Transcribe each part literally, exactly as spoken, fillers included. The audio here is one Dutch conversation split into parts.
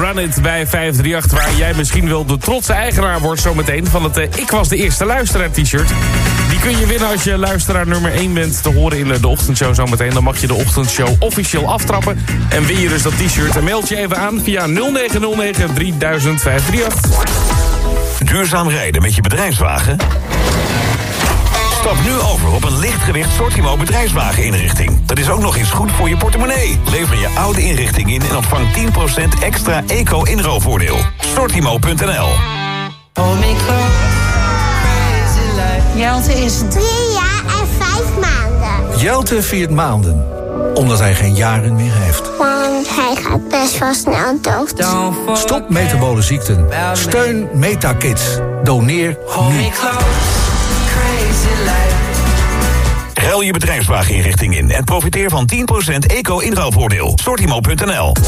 Run It bij vijf drie acht... waar jij misschien wel de trotse eigenaar wordt zometeen... van het uh, Ik Was de Eerste Luisteraar t-shirt. Die kun je winnen als je luisteraar nummer één bent... te horen in de ochtendshow zometeen. Dan mag je de ochtendshow officieel aftrappen. En win je dus dat t-shirt. En meld je even aan via nul negen nul negen drie duizend vijf drie acht. Duurzaam rijden met je bedrijfswagen? Stap nu over op een lichtgewicht Stortimo bedrijfswageninrichting. Dat is ook nog eens goed voor je portemonnee. Lever je oude inrichting in en ontvang tien procent extra eco-inruilvoordeel. Stortimo punt n l. Jelte is drie jaar en vijf maanden. Jelte viert maanden, omdat hij geen jaren meer heeft. Want hij gaat best wel snel dood. Stop metabole ziekten. Steun MetaKids. Doneer nu. Ruil je bedrijfswageninrichting in en profiteer van tien procent eco-inruilvoordeel. Stortimo punt n l.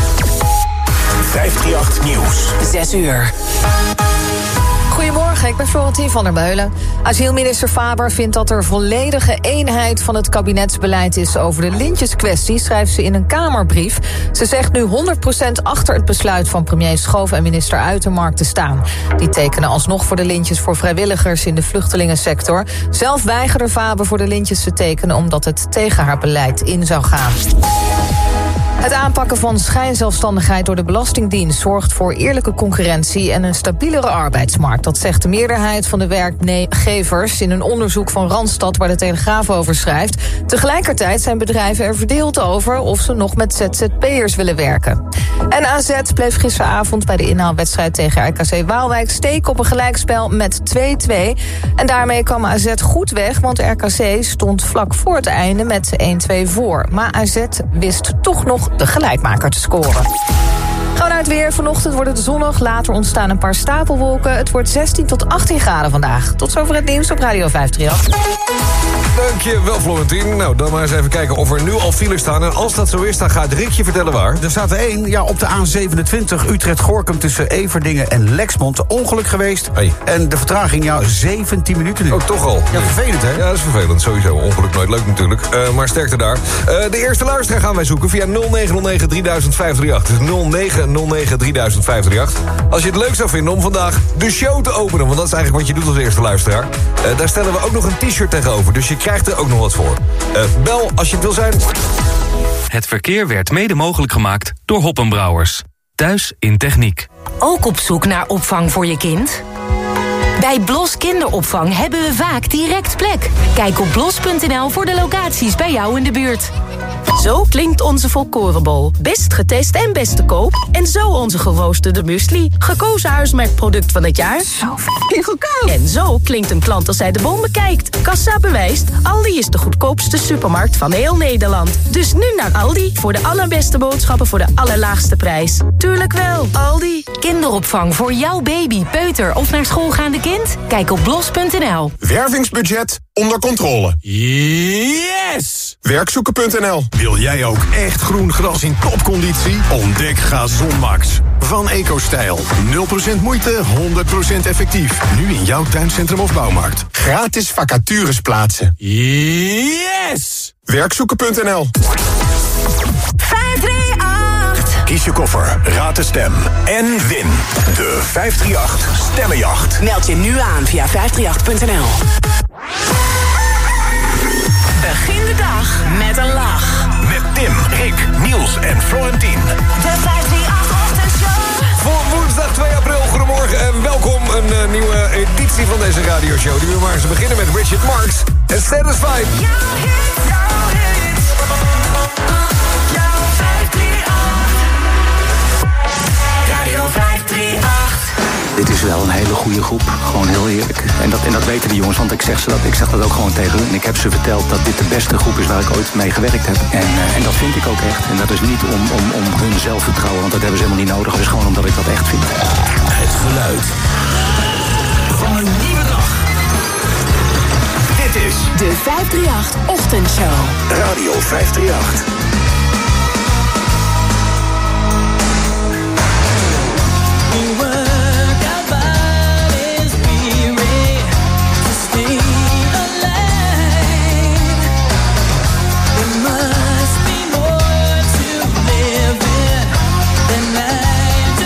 vijf drie acht Nieuws. zes uur. Goedemorgen, ik ben Florentien van der Meulen. Asielminister Faber vindt dat er volledige eenheid van het kabinetsbeleid is over de lintjeskwestie, schrijft ze in een Kamerbrief. Ze zegt nu honderd procent achter het besluit van premier Schoof en minister Uitermark te staan. Die tekenen alsnog voor de lintjes voor vrijwilligers in de vluchtelingensector. Zelf weigerde Faber voor de lintjes te tekenen omdat het tegen haar beleid in zou gaan. Het aanpakken van schijnzelfstandigheid door de Belastingdienst zorgt voor eerlijke concurrentie en een stabielere arbeidsmarkt. Dat zegt de meerderheid van de werkgevers in een onderzoek van Randstad waar de Telegraaf over schrijft. Tegelijkertijd zijn bedrijven er verdeeld over of ze nog met Z Z P'ers willen werken. En A Z bleef gisteravond bij de inhaalwedstrijd tegen R K C Waalwijk steken op een gelijkspel met twee twee. En daarmee kwam A Z goed weg, want R K C stond vlak voor het einde met één twee voor. Maar A Z wist toch nog de gelijkmaker te scoren. Gaan we naar het weer. Vanochtend wordt het zonnig. Later ontstaan een paar stapelwolken. Het wordt zestien tot achttien graden vandaag. Tot zover het nieuws op Radio vijf drie acht. Dankjewel, Florentien. Nou, dan maar eens even kijken of er nu al files staan. En als dat zo is, dan gaat Rick je vertellen waar. Er staat er één, ja, op de A zevenentwintig Utrecht-Gorkum tussen Everdingen en Lexmond. Ongeluk geweest. Hey. En de vertraging, ja, zeventien minuten nu. Ook toch al. Ja, vervelend, hè? Ja, dat is vervelend. Sowieso. Ongeluk nooit leuk natuurlijk. Uh, maar sterkte daar. Uh, de eerste luisteraar gaan wij zoeken via nul negen nul negen drie duizend vijf drie acht. Dus nul negen nul negen drie duizend vijf drie acht. Als je het leuk zou vinden om vandaag de show te openen. Want dat is eigenlijk wat je doet als eerste luisteraar. Uh, daar stellen we ook nog een t-shirt tegenover. Dus je krijgt er ook nog wat voor. Uh, bel als je het wil zijn. Het verkeer werd mede mogelijk gemaakt door Hoppenbrouwers. Thuis in techniek. Ook op zoek naar opvang voor je kind? Bij Blos Kinderopvang hebben we vaak direct plek. Kijk op blos punt n l voor de locaties bij jou in de buurt. Zo klinkt onze volkorenbol. Best getest en best te koop. En zo onze geroosterde muesli. Gekozen huismerkproduct van het jaar. Zo f***ing goedkoop. En zo klinkt een klant als hij de bon bekijkt. Kassa bewijst, Aldi is de goedkoopste supermarkt van heel Nederland. Dus nu naar Aldi voor de allerbeste boodschappen voor de allerlaagste prijs. Tuurlijk wel, Aldi. Kinderopvang voor jouw baby, peuter of naar schoolgaande kind? Kijk op blos punt n l. Wervingsbudget onder controle. Yes! Werkzoeken punt n l. Wil jij ook echt groen gras in topconditie? Ontdek GazonMax. Van EcoStijl. nul procent moeite, honderd procent effectief. Nu in jouw tuincentrum of bouwmarkt. Gratis vacatures plaatsen. Yes! Werkzoeken punt n l. vijf drie acht. Kies je koffer, raad de stem en win de vijf drie acht Stemmenjacht. Meld je nu aan via vijf drie acht punt n l. Begin de dag met een lach. Met Tim, Rick, Niels en Florentien. De vijf drie acht Ochtendshow. Voor woensdag twee april, goedemorgen en welkom. Een uh, nieuwe editie van deze radioshow. Die we maar eens beginnen met Richard Marx en Satisfied. Jouw hit, jouw hit. Jouw vijf drie acht. Radio vijf drie acht. Dit is wel een hele goede groep, gewoon heel eerlijk. En dat, en dat weten die jongens, want ik zeg, ze dat, ik zeg dat ook gewoon tegen hun. En ik heb ze verteld dat dit de beste groep is waar ik ooit mee gewerkt heb. En, uh, en dat vind ik ook echt. En dat is niet om, om, om hun zelfvertrouwen, want dat hebben ze helemaal niet nodig. Het is gewoon omdat ik dat echt vind. Het geluid van een nieuwe dag. Dit is de vijf drie acht Ochtendshow. Radio vijf drie acht. Must be more to live in than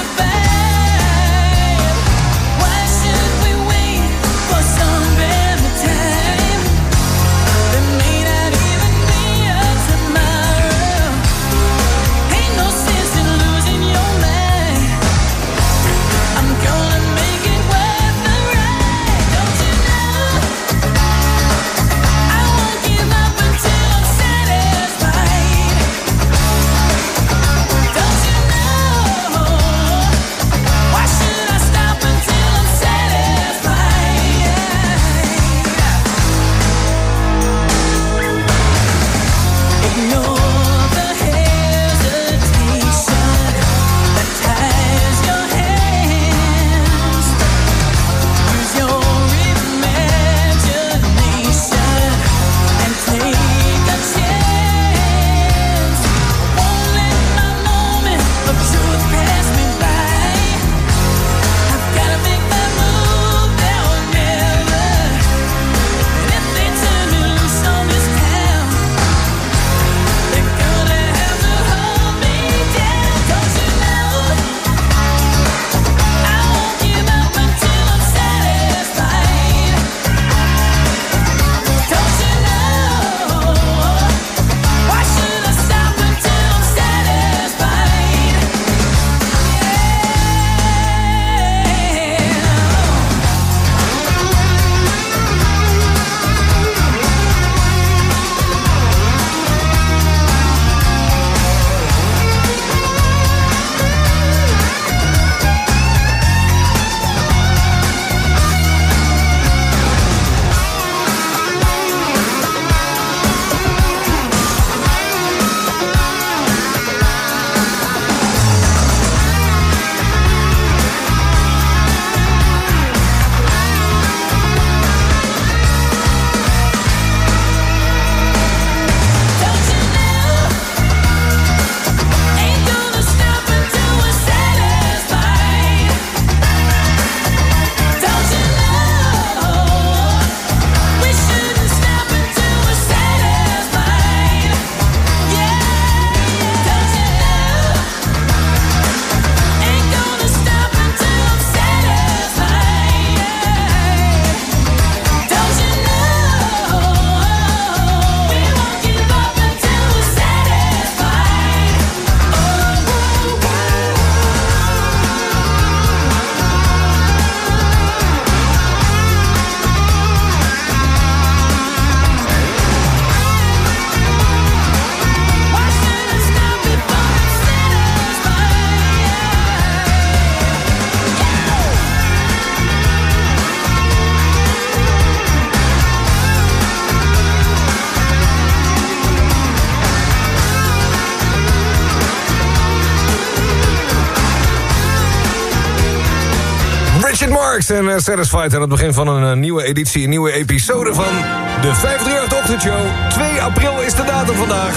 Richard Marx en uh, Satisfied aan het begin van een uh, nieuwe editie, een nieuwe episode van de vijfhonderdachtig Ochtendshow. twee april is de datum vandaag.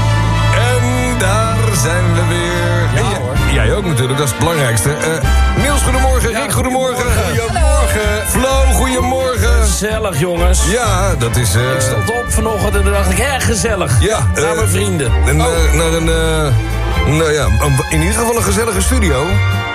En daar zijn we weer. Ja, hoor. Jij ook natuurlijk, dat is het belangrijkste. Uh, Niels, goedemorgen. Ja, Rick, goedemorgen. Goedemorgen. goedemorgen. Flo, goedemorgen. Gezellig, jongens. Ja, dat is... Uh... Ik stond op vanochtend en toen dacht ik, hè, gezellig. Ja. Uh, naar mijn vrienden. En, uh, oh. Naar een... Uh, nou ja, in ieder geval een gezellige studio.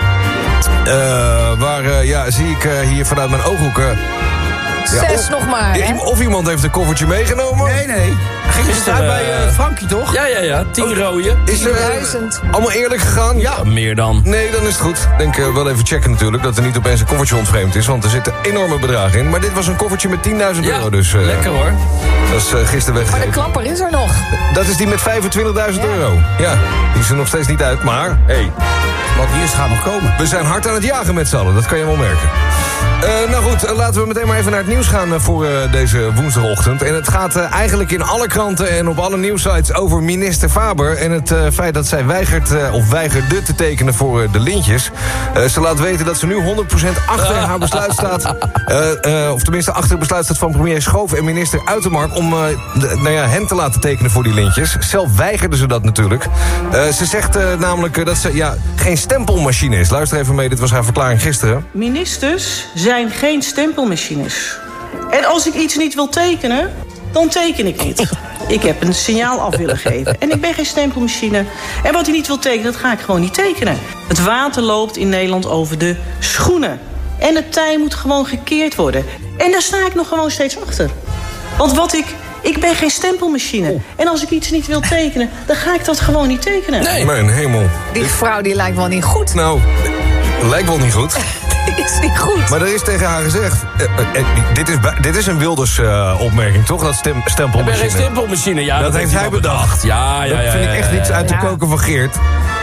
Uh, waar, uh, ja, zie ik uh, hier vanuit mijn ooghoek... Uh, ja, Zes of, nog maar. Ja, of iemand heeft een koffertje meegenomen. Nee, nee. Ging het uit bij uh, Frankie, toch? Ja, ja, ja. Tien oh, rode. Is er uh, allemaal eerlijk gegaan? Ja. ja, meer dan. Nee, dan is het goed. Ik denk uh, wel even checken natuurlijk, dat er niet opeens een koffertje ontvreemd is. Want er zitten enorme bedragen in. Maar dit was een koffertje met tienduizend ja, euro. Dus, uh, lekker hoor. Dat is uh, gisteren weggegeven. Maar de klapper is er nog. Dat is die met vijfentwintigduizend ja. euro. Ja, die is er nog steeds niet uit. Maar, hé. Hey, wat hier is gaat nog komen. We zijn hard aan het jagen met z'n allen, dat kan je wel merken. Uh, nou goed, uh, laten we meteen maar even naar het nieuws gaan uh, voor uh, deze woensdagochtend. En het gaat uh, eigenlijk in alle kranten en op alle nieuwsites over minister Faber... en het uh, feit dat zij weigert uh, of weigerde te tekenen voor uh, de lintjes. Uh, ze laat weten dat ze nu honderd procent achter haar besluit staat... Uh, uh, of tenminste achter het besluit staat van premier Schoof en minister Uitermark... om uh, de, nou ja, hen te laten tekenen voor die lintjes. Zelf weigerde ze dat natuurlijk. Uh, ze zegt uh, namelijk uh, dat ze ja, geen stempelmachine is. Luister even mee, dit was haar verklaring gisteren. Ministers zijn geen stempelmachines. En als ik iets niet wil tekenen, dan teken ik niet. Ik heb een signaal af willen geven. En ik ben geen stempelmachine. En wat hij niet wil tekenen, dat ga ik gewoon niet tekenen. Het water loopt in Nederland over de schoenen. En het tij moet gewoon gekeerd worden. En daar sta ik nog gewoon steeds achter. Want wat ik... Ik ben geen stempelmachine. En als ik iets niet wil tekenen, dan ga ik dat gewoon niet tekenen. Nee. Mijn hemel. Die vrouw die lijkt wel niet goed. Nou, lijkt wel niet goed. Is niet goed. Maar er is tegen haar gezegd... Uh, uh, uh, dit, is, dit is een Wilders uh, opmerking, toch? Dat stem, stempelmachine. Ik ben geen stempelmachine, ja. Dat, dat heeft hij bedacht. Ja, ja, ja. Dat vind ja, ik echt ja, iets uit de ja. koken van Geert.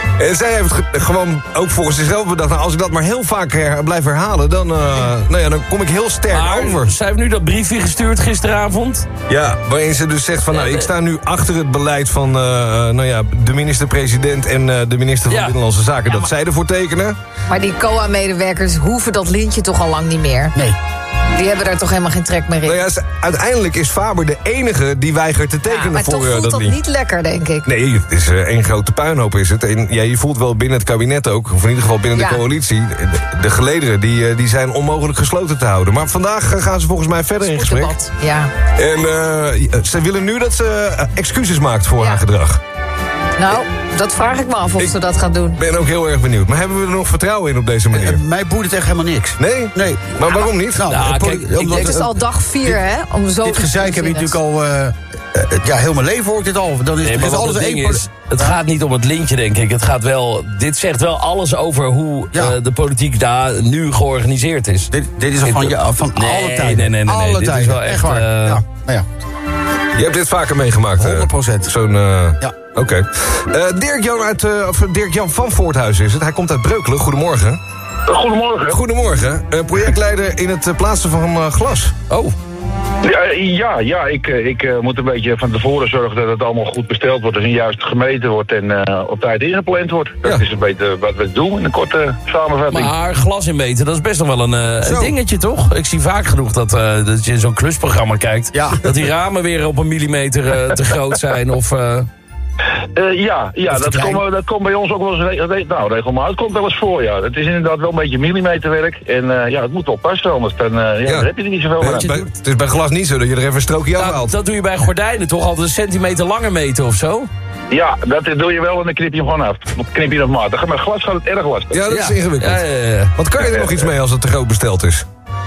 En zij heeft ge- gewoon ook volgens zichzelf bedacht... Nou, als ik dat maar heel vaak her- blijf herhalen... Dan, uh, nou ja, dan kom ik heel sterk maar, over. Zij heeft nu dat briefje gestuurd gisteravond. Ja, waarin ze dus zegt van... nou, ik sta nu achter het beleid van uh, nou ja, de minister-president... en uh, de minister van Ja. Binnenlandse Zaken... Ja, dat maar- zij ervoor tekenen. Maar die C O A-medewerkers hoeven dat lintje toch al lang niet meer? Nee. Die hebben daar toch helemaal geen trek meer in? Nou ja, ze- uiteindelijk is Faber de enige die weigert te tekenen Ja, maar voor toch uh, voelt dat dat lied. niet lekker, denk ik. Nee, het is uh, één grote puinhoop is het. En ja, je voelt wel binnen het kabinet ook, of in ieder geval binnen Ja. de coalitie... de, de gelederen die, uh, die zijn onmogelijk gesloten te houden. Maar vandaag uh, gaan ze volgens mij verder in gesprek. Spoeddebat, ja. En uh, ze willen nu dat ze uh, excuses maakt voor Ja. haar gedrag. Nou, dat vraag ik me af of Ik- ze dat gaan doen. Ik ben ook heel erg benieuwd. Maar hebben we er nog vertrouwen in op deze manier? Uh, mij boeit het echt helemaal niks. Nee? Nee. Maar waarom niet? Nou, Nou, eh, kijk, poli- omdat, Het is eh, al dag vier, hè? Om zo dit gezeik heb ik natuurlijk al... Uh, uh, ja, heel mijn leven hoor ik dit al. Dan is, Nee, er maar is wat alles het één... ding poli- is, het gaat niet om het lintje, denk ik. Het gaat wel, dit zegt wel alles over hoe Ja. uh, de politiek daar nu georganiseerd is. Dit, dit is al van, ja, van Nee, alle tijden. nee, nee, nee, nee. Alle Dit is tijden. wel echt, echt waar. uh, ja. Nou ja. Je hebt dit vaker meegemaakt. uh, honderd procent. Zo'n... Uh... Ja. Oké. Okay. Uh, Dirk-Jan uit, uh, of Dirk-Jan van Voorthuizen is het. Hij komt uit Breukelen. Goedemorgen. Goedemorgen. Goedemorgen. Uh, projectleider in het uh, plaatsen van uh, glas. Oh. Ja, ja, ja ik, ik uh, moet een beetje van tevoren zorgen dat het allemaal goed besteld wordt. Dus en juist gemeten wordt en uh, op tijd ingepland wordt. Dat Ja. is een beetje wat we doen in een korte samenvatting. Maar glas inmeten, dat is best nog wel een, uh, een dingetje, toch? Ik zie vaak genoeg dat, uh, dat je in zo'n klusprogramma kijkt... Ja. dat die ramen weer op een millimeter uh, te groot zijn of... Uh, Uh, ja, ja Of te dat, klein. komt, dat komt bij ons ook wel eens re re nou, regelmatig. Het komt wel eens voor, ja. Het is inderdaad wel een beetje millimeterwerk. En uh, ja, het moet wel passen, anders dan, uh, ja, Ja. dan heb je er niet zoveel Nee, aan. het, is bij, het is bij glas niet zo dat je er even een strookje nou, afhaalt. dat doe je bij gordijnen toch? Altijd een centimeter langer meten of zo? Ja, dat doe je wel en dan knip je hem gewoon af. Dan knip je hem af matig. Maar glas gaat het erg lastig. Ja, dat is Ja. ingewikkeld. Ja, ja, ja. Want kan je er nog iets mee als het te groot besteld is?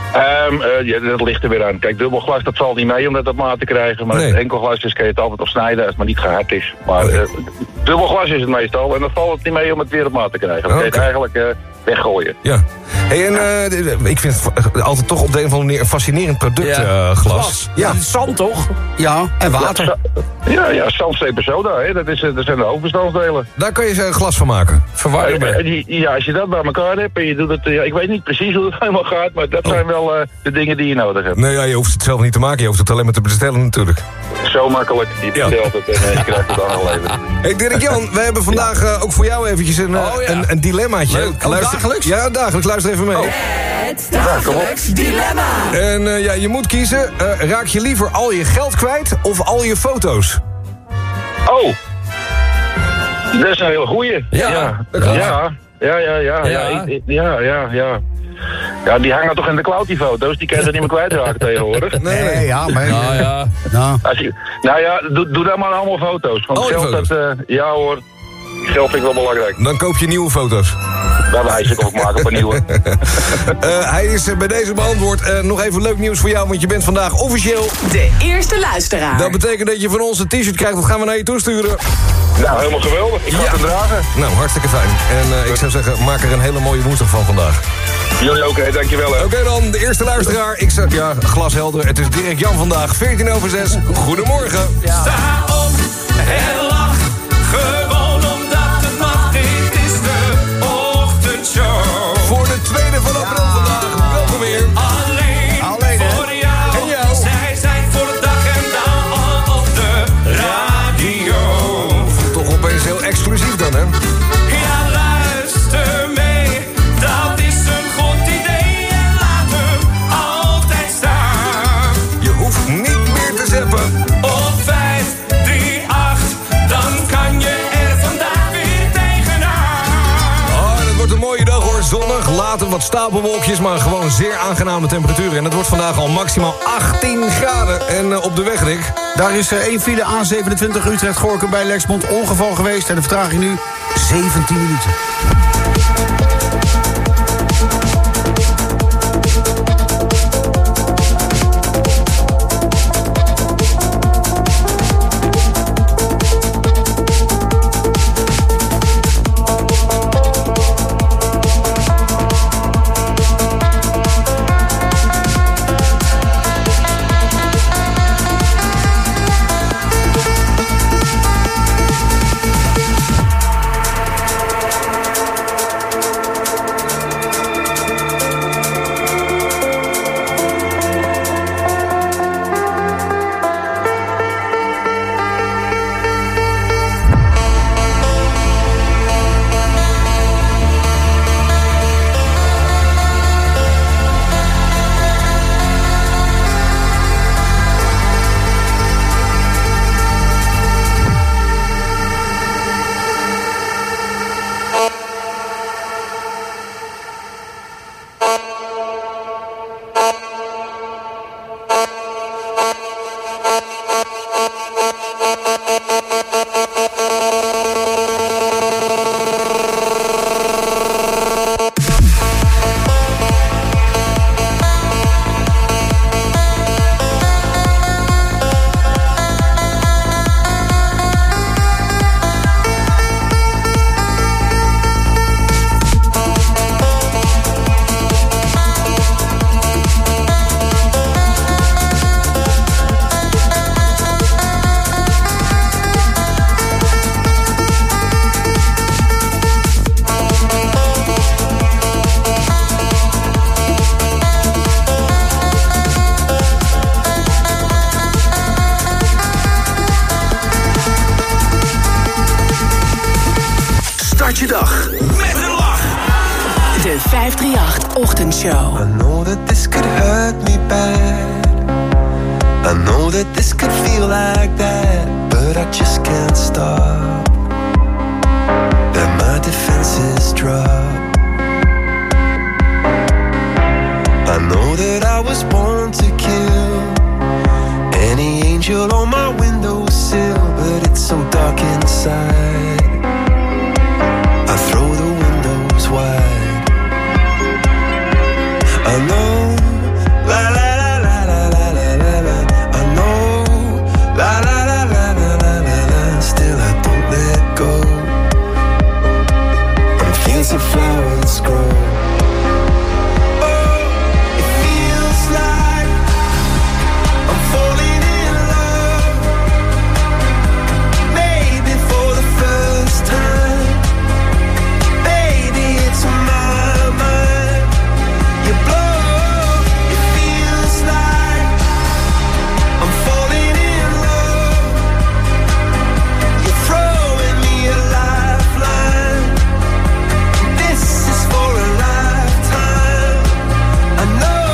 Um, uh, ja, dat ligt er weer aan. Kijk, dubbel glas dat valt niet mee om dat op maat te krijgen. Maar Nee. als het enkel glas is, kun je het altijd op snijden als het maar niet gehard is. Maar uh, dubbel glas is het meestal en dan valt het niet mee om het weer op maat te krijgen. Dan kun je het Oké. eigenlijk uh, weggooien. Ja. Hey, en uh, ik vind het altijd toch op de een of andere manier een fascinerend product, Ja. uh, glas. Glas. Ja. Dat is zand, toch? Ja, en water. Ja, ja, ja zandsteep en soda, hè. Dat, is, uh, dat zijn de hoofdbestanddelen. Daar kan je ze glas van maken. Verwarmen. Uh, die, ja, als je dat bij elkaar hebt en je doet het... Uh, ja, ik weet niet precies hoe het helemaal gaat, maar dat Oh. zijn wel uh, de dingen die je nodig hebt. Nee, ja, je hoeft het zelf niet te maken. Je hoeft het alleen maar te bestellen natuurlijk. Zo makkelijk. Je Ja. bestelt het en uh, je krijgt het aangeleverd. Hey Dirk-Jan, we hebben vandaag uh, ook voor jou eventjes een, uh, Oh, ja. een, een dilemmaatje. Leuk. Oh, dagelijks? Ja, dagelijks. Luister even mee. Het dagelijks dilemma. En uh, ja, je moet kiezen. Uh, raak je liever al je geld kwijt of al je foto's? Oh! Dat is een hele goeie. Ja, ja. dat kan. Ja, ja, ja, ja. Ja. Ja, ik- ik- ja, ja, ja. Ja, die hangen toch in de cloud, die foto's. Die kan je er niet meer kwijtraken tegenwoordig. Nee, Nee, nee. ja, maar... Nou ja. Nou, Als je, nou ja, doe, doe dan maar allemaal foto's. Want Al je geld, foto's? dat, uh, ja hoor, geld vind ik wel belangrijk. Dan koop je nieuwe foto's. Bij wijze of ik maak op een nieuwe. Uh, hij is uh, bij deze beantwoord. Uh, nog even leuk nieuws voor jou, want je bent vandaag officieel... De eerste luisteraar. Dat betekent dat je van ons een t-shirt krijgt. Dat gaan we naar je toesturen. Nou, helemaal geweldig. Ik ga Ja. het dragen. Nou, hartstikke fijn. En uh, ik zou zeggen, maak er een hele mooie woensdag van vandaag. Jullie ook, hè. Dankjewel, hè. Oké okay, dan, de eerste luisteraar. Ik zeg, ja, glashelder. Het is Dirk-Jan vandaag, veertien over zes. Goedemorgen. Ja. Sta op en lach, gewoon omdat het mag. Dit is de ochtendshow. Voor de tweede van april vandaag. Welkom weer. Alleen, Alleen, hè? voor jou. En jou. Zij zijn voor de dag en dauw al op de radio. Toch opeens heel exclusief dan, hè? Ja, luister mee, dat is een goed idee. En laat hem altijd staan. Je hoeft niet meer te zeppen. Op vijf drie acht, dan kan je er vandaag weer tegenaan. Oh, het wordt een mooie dag hoor. Zonnig, later wat stapelwolkjes, maar gewoon zeer aangename temperaturen. En het wordt vandaag al maximaal achttien graden. En uh, op de weg, Rick. daar is uh, één file A zevenentwintig Utrecht-Gorkum bij Lexmond ongeval geweest. En de vertraging nu zeventien minuten. Start je dag met een lach. De vijf drie acht Ochtendshow. I know that this could hurt me bad. I know that this could feel like that, but I just can't stop. That my defenses drop. I know that I was born to kill any angel on my windowsill, but it's so dark inside. I throw the windows wide. I know, la la la la la la la la la. I know, la la la la la la la la. Still I don't let go. And fields of flowers grow. Oh, it feels like I'm falling in love. Maybe for the first time. Baby, it's on my mind. You blow. It feels like I'm falling in love. You're throwing me a lifeline. This is for a lifetime. I know.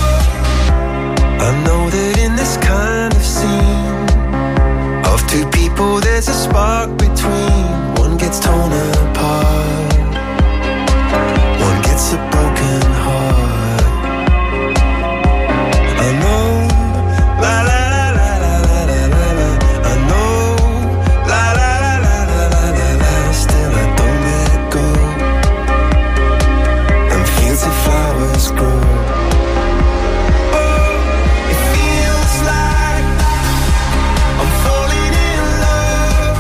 I know that in this kind of scene of two people, there's a spark between. One gets torn apart. One gets a broken heart. I know, la la la la la la la la. I know, la la la la la la la la. Still I don't let go. And fields of flowers grow. Oh, it feels like I'm falling in love.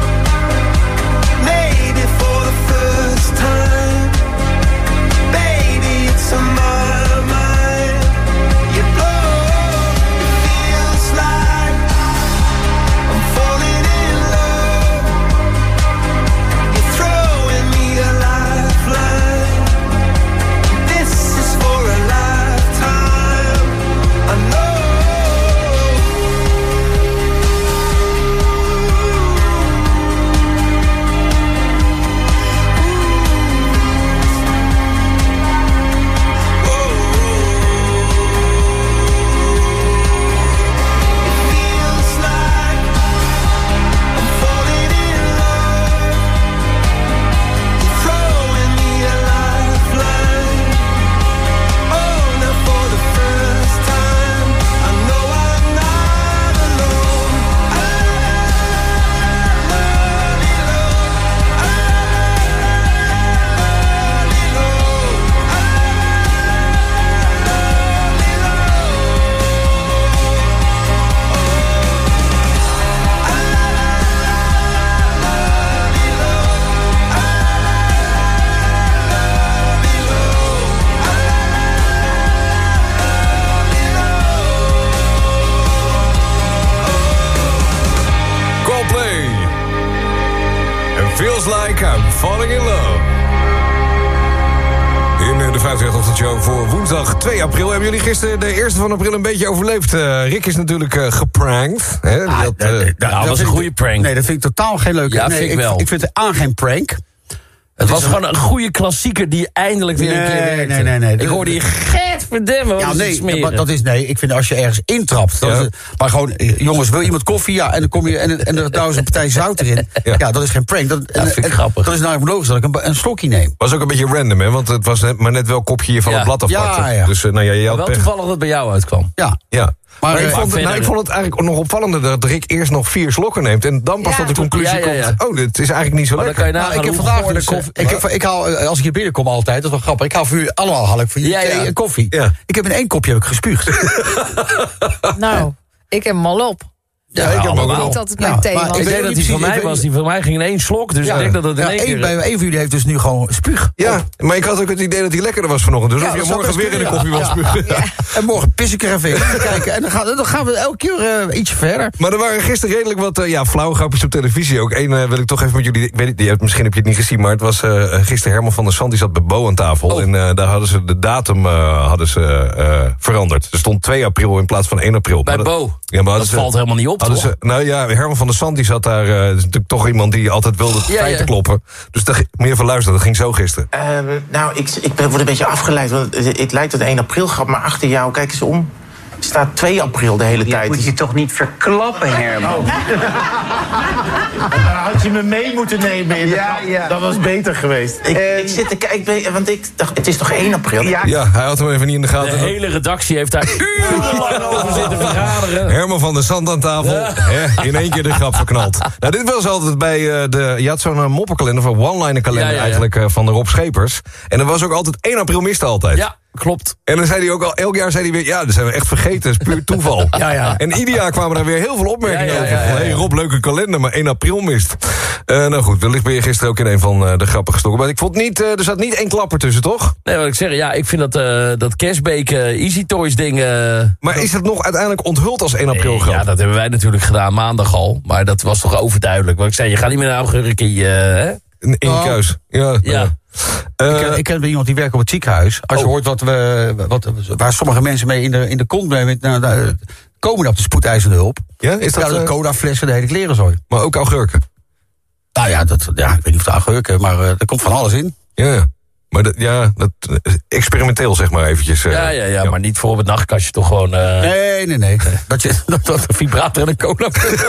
Maybe for the first time. Baby, it's on my mind. You blow. It feels like I'm falling in love. You're throwing me a lifeline. This is for a lifetime. I know. Feels like I'm falling in love. You're throwing me a lifeline. Oh, now for the first time, I know I'm not alone. Coldplay. It feels like I'm falling in love. In eh, de vijftienhochtend-show voor woensdag twee april. Hebben jullie gisteren de eerste van april een beetje overleefd? Eh, Rick is natuurlijk eh, geprankt. Hè? Ah, dat, dat- eh, dat- Nou, dat was een vind goede ik- prank. Nee, dat vind ik totaal geen leuke. Ja, nee, vind ik wel. Ik vind het aan geen prank. Het was gewoon een goede klassieker die eindelijk weer een keer Nee, werkte. nee, nee, nee. Ik hoorde je get verdemmen. Ja, nee, maar dat is nee. Ik vind als je ergens intrapt. Dat Ja. is het- maar gewoon, eh, jongens, wil iemand koffie? Ja, en dan kom je en, en er duizend partij zout erin. Ja. Ja. dat is geen prank. Dat, en, vind ik en- grappig. Dat is nou logisch dat ik een, een slokje neem. was ook een beetje random, hè? Want het was net, maar net wel kopje hier van Ja. het blad afpakte. Ja, ja. Dus eh, nou ja, je Maar had wel pech. toevallig dat het bij jou uitkwam. Ja. Ja. Maar, Maar, ik, eh, vond, maar nou, ik verder- vond het eigenlijk nog opvallender dat Rick eerst nog vier slokken neemt. En dan pas Ja. tot de conclusie Ja, ja, ja. komt. Oh, dit is eigenlijk niet zo Maar dan lekker. kan je Nou, nagaan ik heb hoe vandaag goor de de koffie. koffie- Ik, heb, ik haal, eh, als ik hier binnenkom altijd, dat is wel grappig. Ik haal voor u allemaal haal ik voor jullie Ja, ja. thee en koffie. Ja. Ik heb in één kopje heb ik gespuugd. Nou, ik heb hem al op. Ja, ik heb allemaal ook Niet wel. dat het mijn Ja, thee maar was. Ik weet denk dat niet die van precies, mij ik weet was. Die van mij ging in één slok. Dus Ja. ik denk dat het in Ja, één één, keer... bij een van jullie heeft dus nu gewoon spuug. Ja, maar ik had ook het idee dat hij lekkerder was vanochtend. Dus Ja, of je dat zou morgen best weer in de kunnen, koffie ja. wil spugen. Ja. En morgen pis ik er even in. Even kijken. En dan gaan, dan gaan we elke keer uh, ietsje verder. Maar er waren gisteren redelijk wat uh, ja, flauwe grapjes op televisie ook. Eén uh, wil ik toch even met jullie... Ik weet niet, die, misschien heb je het niet gezien, maar het was uh, gisteren Herman van der Sand. Die zat bij Bo aan tafel. Oh. En uh, daar hadden ze de datum uh, hadden ze, uh, veranderd. Er stond twee april in plaats van één april. Bij Maar dat, Bo. Ja, maar Dat hadden ze- valt helemaal niet op. klopt hadden toch? ze, nou ja, Herman van der Sand die zat daar. Uh, is natuurlijk toch iemand die altijd wilde Ja, feiten ja. kloppen. Dus daar moet je even luisteren, dat ging zo gisteren. Uh, nou, ik, ik ben- word een beetje afgeleid. Want het, het lijkt op één april grap, maar achter jou, kijk eens om. Er staat twee april de hele tijd. moet je toch niet verklappen, Herman? Oh. Dan had je me mee moeten nemen. In de Ja, grap. ja. Dat was beter geweest. Ik, ik zit te kijken, want ik dacht, het is toch één april? Ja, hij had hem even niet in de De gaten. hele redactie heeft daar urenlang over zitten vergaderen. Herman van der Sand aan tafel. Ja. Hè, in één keer de grap verknald. Nou, dit was altijd bij uh, de... Je had zo'n uh, mopperkalender, of een one-liner kalender Ja, ja, ja. eigenlijk... Uh, van de Rob Schepers. En er was ook altijd één april miste altijd. Ja, klopt. En dan zei hij ook al, elk jaar zei hij weer... Ja, dat zijn we echt vergeten, dat is puur toeval. Ja, ja. En ieder jaar kwamen er weer heel veel opmerkingen Ja, ja, over. ja, ja, ja. Van, hey, Rob, leuke kalender, maar één april mist. Uh, nou goed, wellicht ben je gisteren ook in een van uh, de grappen gestoken. Maar ik vond niet, uh, er zat niet één klapper tussen, toch? Nee, wat ik zeg, ja, ik vind dat, uh, dat Cashbeek uh, Easy Toys ding... Uh, Maar is het nog uiteindelijk onthuld als één april Nee, grap? ja, dat hebben wij natuurlijk gedaan maandag al. Maar dat was toch overduidelijk. Wat ik zei, je gaat niet met een augurkje... Uh, hè? In je Oh. kuis. Ja. Ja. Uh, ik, ken- ik ken iemand die werkt op het ziekenhuis. Als je Oh. hoort wat we, wat, waar sommige mensen mee in de, in de kont mee, met, nou, nou, komen op de spoedeisende hulp. Ja, is dat... Ja, de uh, codaflessen, de hele klerenzooi. maar ook augurken? Nou ja, dat, ja, ik weet niet of het augurken, maar uh, er komt van alles in. Ja, ja. Maar dat, ja, dat, uh, experimenteel zeg maar eventjes. Uh, Ja, ja, ja, maar niet voor op het nachtkastje toch gewoon... Uh, Nee, nee, nee. Dat je dat, dat een vibrator en een cola.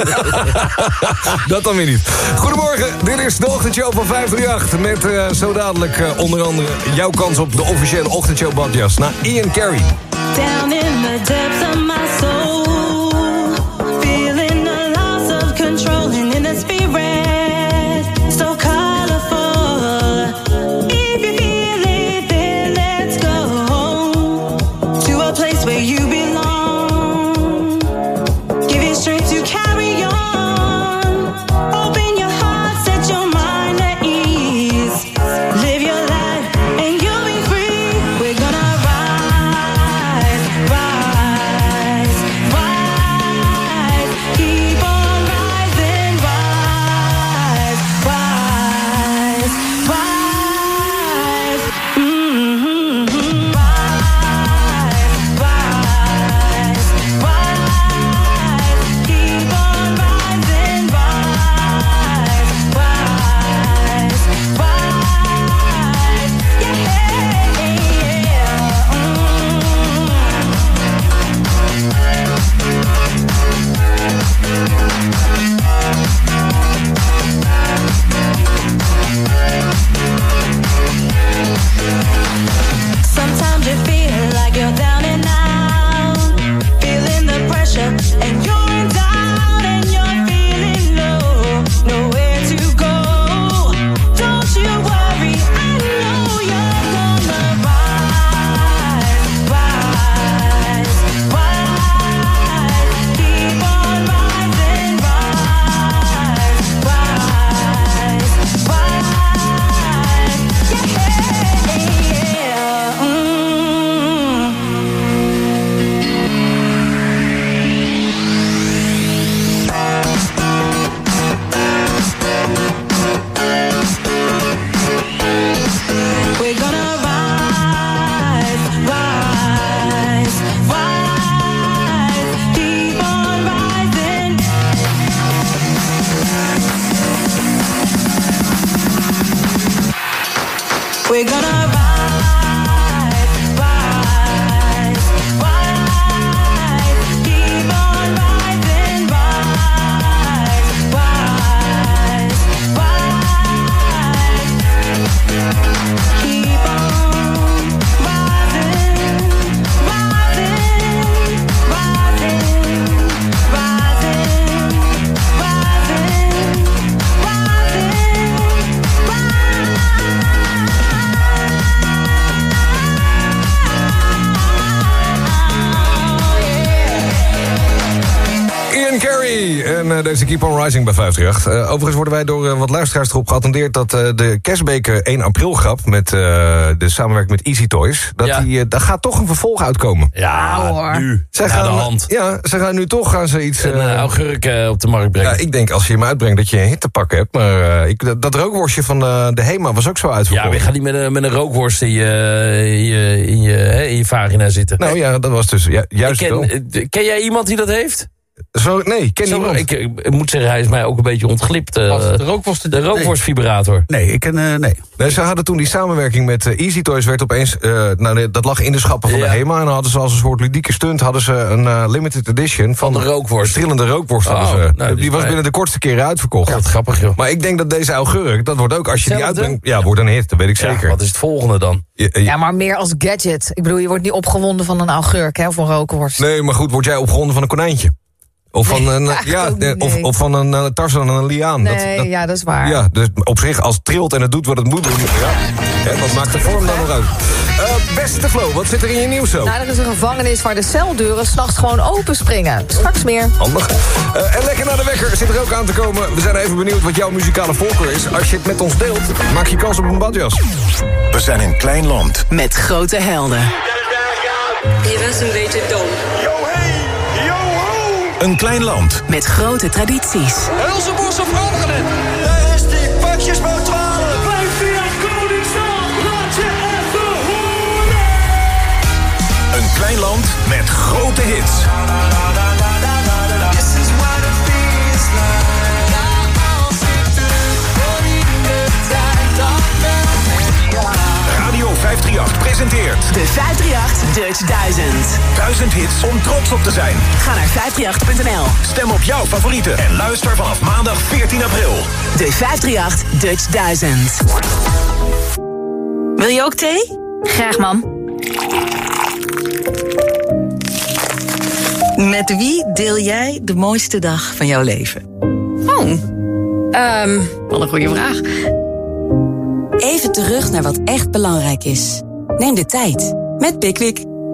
Dat dan weer niet. Goedemorgen, dit is de ochtendshow van vijf drie acht. Met uh, zo dadelijk uh, onder andere jouw kans op de officiële ochtendshow badjas. Na Ian Carey. Down in the depths of my soul, feeling the loss of control and in the spirit, so colorful. If you feel it, then let's go to a place where you belong. Give you strength to carry on. Open your heart, set your mind at ease. Live your life and you'll be free. We're gonna rise, rise, rise. Keep on rising, rise, rise, rise. Mm-hmm. Rise, rise, rise. Keep on rising, rise, rise, rise. Yeah, yeah. Sometimes you feel like you're down and out, feeling the pressure, and you're in doubt, and you're feeling low, nowhere to go. Don't you worry, I know you're gonna rise, rise, rise. Keep on rising, rise, rise, rise. Yeah, mm. We're gonna rise, rise, rise. Keep on rising. We're gonna rise, rise, rise. Keep on rising, rise, rise, rise. Keep on rising, rising, rising, rising, Ian Carey en uh, deze Keep on Rising bij vijf drie acht. Uh, overigens worden wij door uh, wat luisteraars erop geattendeerd... dat uh, de Cashbeek één april grap met uh, de samenwerking met Easy Toys... dat Ja. die, uh, daar gaat toch een vervolg uitkomen. Ja, nu. Zij Naar gaan, de hand. Ja, ze gaan nu toch gaan ze iets... Een uh, uh, augurk uh, op de markt brengen. ja, ik denk als je hem uitbrengt dat je een hit te pakken hebt. Maar uh, ik, dat, dat rookworstje van uh, de Hema was ook zo uitverkocht. Ja, maar je gaat niet met een, met een rookworst in je, in je, in je, hè, in je vagina zitten. Nou ja, dat was dus ja, juist Ik wel. ken, ken jij iemand die dat heeft? Zo, nee, ken Zo, niemand. ik, ik moet zeggen, hij is mij ook een beetje ontglipt. Uh, Wat, de rookworst? De rookworstvibrator. Nee, ik ken... Uh, nee. nee. Ze hadden toen die samenwerking met uh, Easy Toys... werd opeens... Uh, nou, nee, dat lag in de schappen van ja. de HEMA... en dan hadden ze als een soort ludieke stunt... hadden ze een uh, limited edition... van, van de rookworst. Trillende rookworst. Oh, ze. Nou, die was binnen de kortste keren uitverkocht. Ja, wat grappig, joh. Maar ik denk dat deze augurk... dat wordt ook, als je Hetzelfde? die uitbrengt... ja, wordt een hit, dat weet ik zeker. Ja, wat is het volgende dan? Ja, ja. ja, maar meer als gadget. Ik bedoel, je wordt niet opgewonden van een augurk, hè, of een rookworst. Nee, maar goed, word jij opgewonden van een konijntje? Of van nee, een, ja, nee. of, of van een uh, Tarzan en een liaan. Nee, dat, dat, ja, dat is waar. Ja, dus op zich, als het trilt en het doet wat het moet doen... ja, ja, wat maakt de vorm dan nog uit? Uh, beste Flo, wat zit er in je nieuws zo? Nou, er is een gevangenis waar de celdeuren 's nachts gewoon open springen. Straks meer. Handig. Uh, en lekker naar de wekker zit er ook aan te komen. We zijn even benieuwd wat jouw muzikale voorkeur is. Als je het met ons deelt, maak je kans op een badjas. We zijn een klein land. Met grote helden. Je was een beetje dom. Een klein land. Met grote tradities. Hulse bossen veranderen. Daar is die pakjesboot twaalf. Blijf via Koningsdag. Laat je even horen. Een klein land met grote hits. This is what it feels like. Als ik terugkom in de tijd Radio vijf drie acht presenteert de vijf drie acht Dutch duizend. Duizend hits om trots op te zijn. Ga naar vijf drie acht punt n l. Stem op jouw favorieten en luister vanaf maandag veertien april. De vijf drie acht Dutch duizend. Wil je ook thee? Graag, mam. Met wie deel jij de mooiste dag van jouw leven? Oh, um, wat een goede vraag. Even terug naar wat echt belangrijk is. Neem de tijd met Pickwick.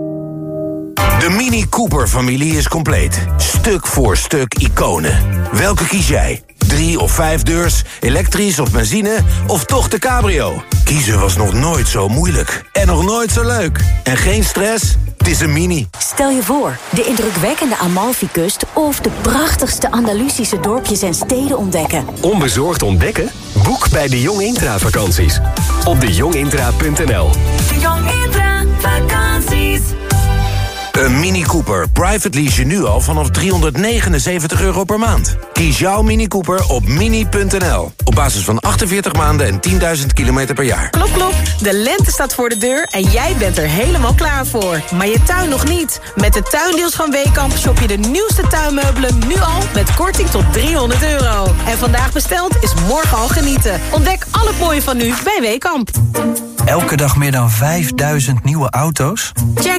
De Mini Cooper-familie is compleet. Stuk voor stuk iconen. Welke kies jij? Drie of vijf deurs, elektrisch of benzine, of toch de cabrio? Kiezen was nog nooit zo moeilijk. En nog nooit zo leuk. En geen stress? Het is een Mini. Stel je voor, de indrukwekkende Amalfi-kust of de prachtigste Andalusische dorpjes en steden ontdekken. Onbezorgd ontdekken? Boek bij de Jong Intra vakanties. Op de jongintra punt n l. De Jong Intra vakanties. Een Mini Cooper private lease je nu al vanaf driehonderdnegenenzeventig euro per maand. Kies jouw Mini Cooper op mini punt n l. Op basis van achtenveertig maanden en tienduizend kilometer per jaar. Klop, klop. De lente staat voor de deur en jij bent er helemaal klaar voor. Maar je tuin nog niet. Met de tuindeals van Weekamp shop je de nieuwste tuinmeubelen nu al met korting tot driehonderd euro. En vandaag besteld is morgen al genieten. Ontdek al het mooie van nu bij Weekamp. Elke dag meer dan vijfduizend nieuwe auto's? Check.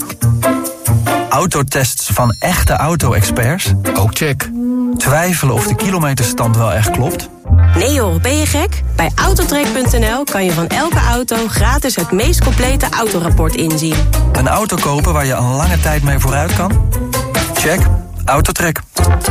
Autotests van echte auto-experts? Ook check. Twijfelen of de kilometerstand wel echt klopt? Nee joh, ben je gek? Bij autotrek punt n l kan je van elke auto gratis het meest complete autorapport inzien. Een auto kopen waar je een lange tijd mee vooruit kan? Check. Autotrek.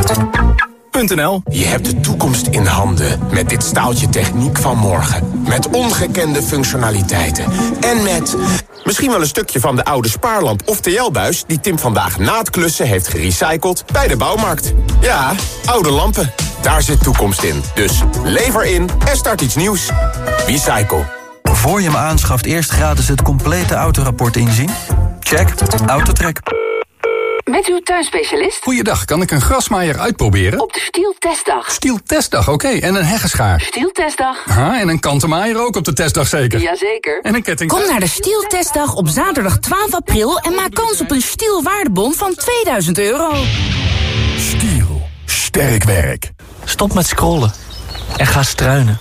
.nl. Je hebt de toekomst in handen met dit staaltje techniek van morgen. Met ongekende functionaliteiten. En met misschien wel een stukje van de oude spaarlamp of T L-buis... die Tim vandaag na het klussen heeft gerecycled bij de bouwmarkt. Ja, oude lampen. Daar zit toekomst in. Dus lever in en start iets nieuws. Recycle. Voor je hem aanschaft eerst gratis het complete autorapport inzien? Check. Autotrek. Met uw tuinspecialist? Goeiedag, kan ik een grasmaaier uitproberen? Op de Stiel testdag. Stiel testdag, oké. Okay. En een heggenschaar? Stiel testdag. Ha, en een kantenmaaier ook op de testdag zeker? Jazeker. En een ketting. Kom naar de Stiel testdag op zaterdag twaalf april... en maak kans op een Stiel waardebon van tweeduizend euro. Stiel. Sterk werk. Stop met scrollen. En ga struinen.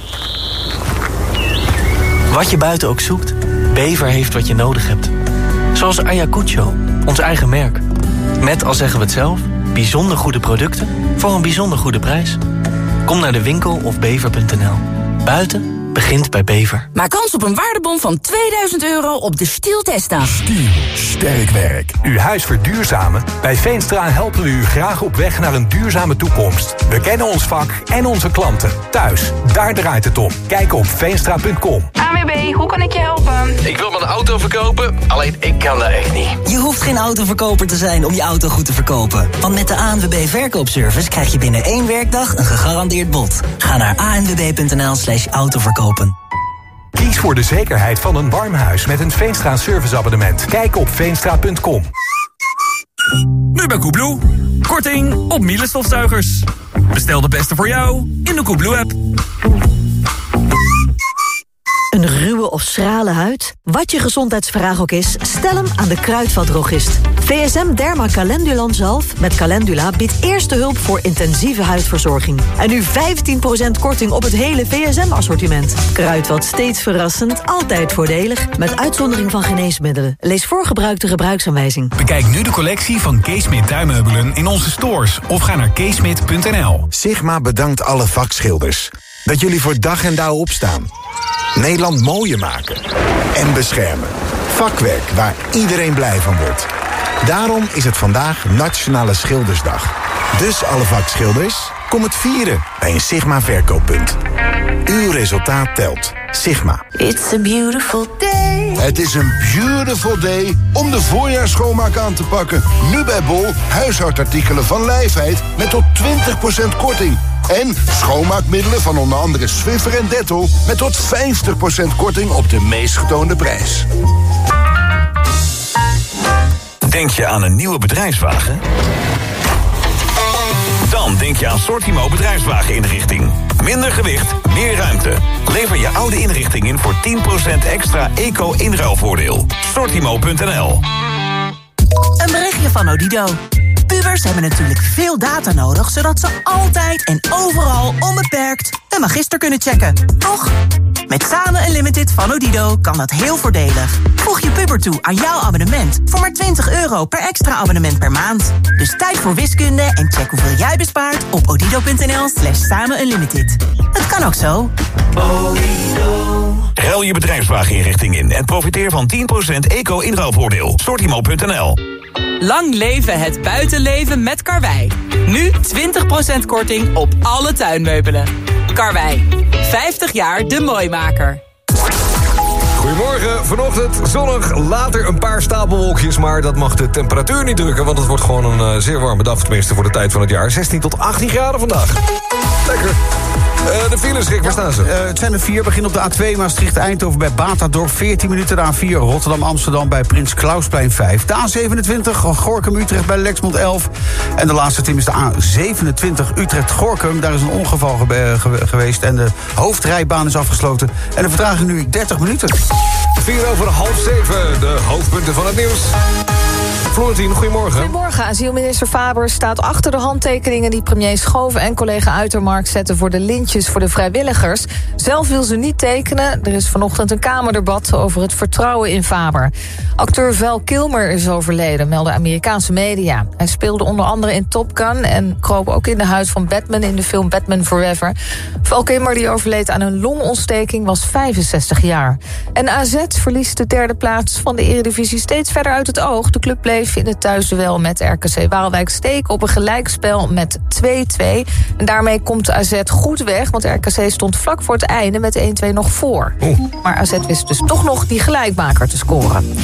Wat je buiten ook zoekt, Bever heeft wat je nodig hebt. Zoals Ayacucho, ons eigen merk. Met, al zeggen we het zelf, bijzonder goede producten voor een bijzonder goede prijs. Kom naar de winkel of bever punt n l. Buiten begint bij Bever. Maak kans op een waardebon van tweeduizend euro op de Stiel testdag. Stiel. Sterk werk. Uw huis verduurzamen? Bij Veenstra helpen we u graag op weg naar een duurzame toekomst. We kennen ons vak en onze klanten. Thuis, daar draait het om. Kijk op veenstra punt com. A W B, hoe kan ik je helpen? Ik wil mijn auto verkopen, alleen ik kan dat echt niet. Je hoeft geen autoverkoper te zijn om je auto goed te verkopen. Want met de A N W B Verkoopservice krijg je binnen één werkdag een gegarandeerd bod. Ga naar a n w b punt n l slash autoverkopen. Kies voor de zekerheid van een warm huis met een Veenstra serviceabonnement. Kijk op veenstra punt com. Nu bij Koebloe. Korting op Miele stofzuigers. Bestel de beste voor jou in de Coolblue-app. Een ruwe of schrale huid? Wat je gezondheidsvraag ook is, stel hem aan de kruidvatdrogist. V S M Derma Calendulan Zalf met Calendula biedt eerste hulp voor intensieve huidverzorging. En nu vijftien procent korting op het hele V S M-assortiment. Kruidvat steeds verrassend, altijd voordelig. Met uitzondering van geneesmiddelen. Lees voor gebruik de gebruiksaanwijzing. Bekijk nu de collectie van Keesmit tuinmeubelen in onze stores. Of ga naar keesmit punt n l. Sigma bedankt alle vakschilders. Dat jullie voor dag en dauw opstaan. Nederland mooier maken. En beschermen. Vakwerk waar iedereen blij van wordt. Daarom is het vandaag Nationale Schildersdag. Dus alle vakschilders, kom het vieren bij een Sigma verkooppunt. Uw resultaat telt. Sigma. It's a beautiful day. Het is een beautiful day om de voorjaarsschoonmaak aan te pakken. Nu bij Bol huishoudartikelen van Lijfheid met tot twintig procent korting. En schoonmaakmiddelen van onder andere Swiffer en Dettol met tot vijftig procent korting op de meest getoonde prijs. Denk je aan een nieuwe bedrijfswagen? Dan denk je aan Sortimo bedrijfswageninrichting. Minder gewicht, meer ruimte. Lever je oude inrichting in voor tien procent extra eco-inruilvoordeel. Sortimo punt n l. Een berichtje van Odido. Pubers hebben natuurlijk veel data nodig, zodat ze altijd en overal onbeperkt hun magister kunnen checken. Toch? Met Samen Unlimited van Odido kan dat heel voordelig. Voeg je puber toe aan jouw abonnement voor maar twintig euro per extra abonnement per maand. Dus tijd voor wiskunde en check hoeveel jij bespaart op odido punt n l slash samen unlimited. Het kan ook zo. Odido. Ruil je bedrijfswageninrichting in en profiteer van tien procent eco-inruilvoordeel. Sortimo punt n l. Lang leven het buitenleven met Karwei. Nu twintig procent korting op alle tuinmeubelen. Karwei, vijftig jaar de mooimaker. Goedemorgen, vanochtend zonnig, later een paar stapelwolkjes... maar dat mag de temperatuur niet drukken... want het wordt gewoon een uh, zeer warme dag, tenminste voor de tijd van het jaar. zestien tot achttien graden vandaag. Lekker. Uh, de files, Rick, waar staan ze? Uh, het zijn er vier. Begin op de A twee Maastricht-Eindhoven bij Batadorp veertien minuten. De A vier Rotterdam-Amsterdam bij Prins Klausplein vijf. De A zevenentwintig Gorinchem-Utrecht bij Lexmond elf. En de laatste team is de A zevenentwintig Utrecht-Gorinchem. Daar is een ongeval ge- ge- geweest en de hoofdrijbaan is afgesloten. En de vertraging nu dertig minuten. Vier over half zeven, de hoofdpunten van het nieuws. Florentien, goedemorgen. Goedemorgen. Asielminister Faber staat achter de handtekeningen... die premier Schoof en collega Uitermark zetten voor de lintjes voor de vrijwilligers. Zelf wil ze niet tekenen. Er is vanochtend een kamerdebat over het vertrouwen in Faber. Acteur Val Kilmer is overleden, melden Amerikaanse media. Hij speelde onder andere in Top Gun... en kroop ook in de huid van Batman in de film Batman Forever. Val Kilmer, die overleed aan een longontsteking, was vijfenzestig jaar. En A Z verliest de derde plaats van de Eredivisie steeds verder uit het oog. De club bleef in het thuisduel met R K C Waalwijk steken op een gelijkspel met twee-twee. En daarmee komt A Z goed weg, want R K C stond vlak voor het einde met één-twee nog voor. Oeh. Maar A Z wist dus toch nog die gelijkmaker te scoren.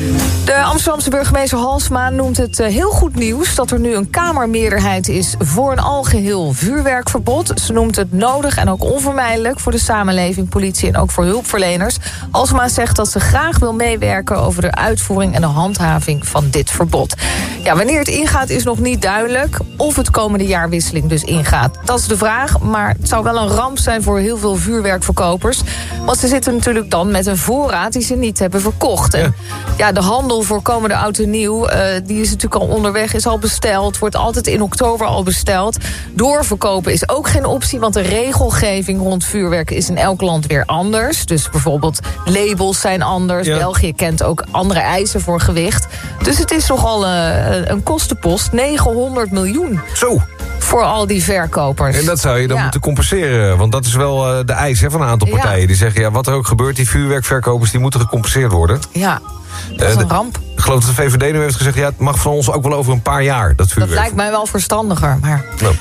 De Amsterdamse burgemeester Halsma noemt het heel goed nieuws... dat er nu een kamermeerderheid is voor een algeheel vuurwerkverbod. Ze noemt het nodig en ook onvermijdelijk voor de samenleving, politie en ook voor hulpverleners. Halsma zegt dat ze graag wil meewerken over de uitvoering en de handhaving van dit verbod. Ja, wanneer het ingaat is nog niet duidelijk. Of het komende jaarwisseling dus ingaat. Dat is de vraag, maar het zou wel een ramp zijn voor heel veel vuurwerkverkopers. Want ze zitten natuurlijk dan met een voorraad die ze niet hebben verkocht. En ja, de handel voor komende oud en nieuw, uh, die is natuurlijk al onderweg, is al besteld. Wordt altijd in oktober al besteld. Doorverkopen is ook geen optie, want de regelgeving rond vuurwerk is in elk land weer anders. Dus bijvoorbeeld labels zijn anders. Ja. België kent ook andere eisen voor gewicht. Dus het is nogal uh, een kostenpost. negenhonderd miljoen. Zo. Voor al die verkopers. En dat zou je dan ja. moeten compenseren. Want dat is wel uh, de eis hè, van een aantal partijen. Ja. Die zeggen, ja, wat er ook gebeurt, die vuurwerkverkopers die moeten gecompenseerd worden. Ja, dat is een ramp. Uh, ik geloof dat de V V D nu heeft gezegd, ja, het mag van ons ook wel over een paar jaar, dat vuurwerk. Dat lijkt mij wel verstandiger, maar... Nou.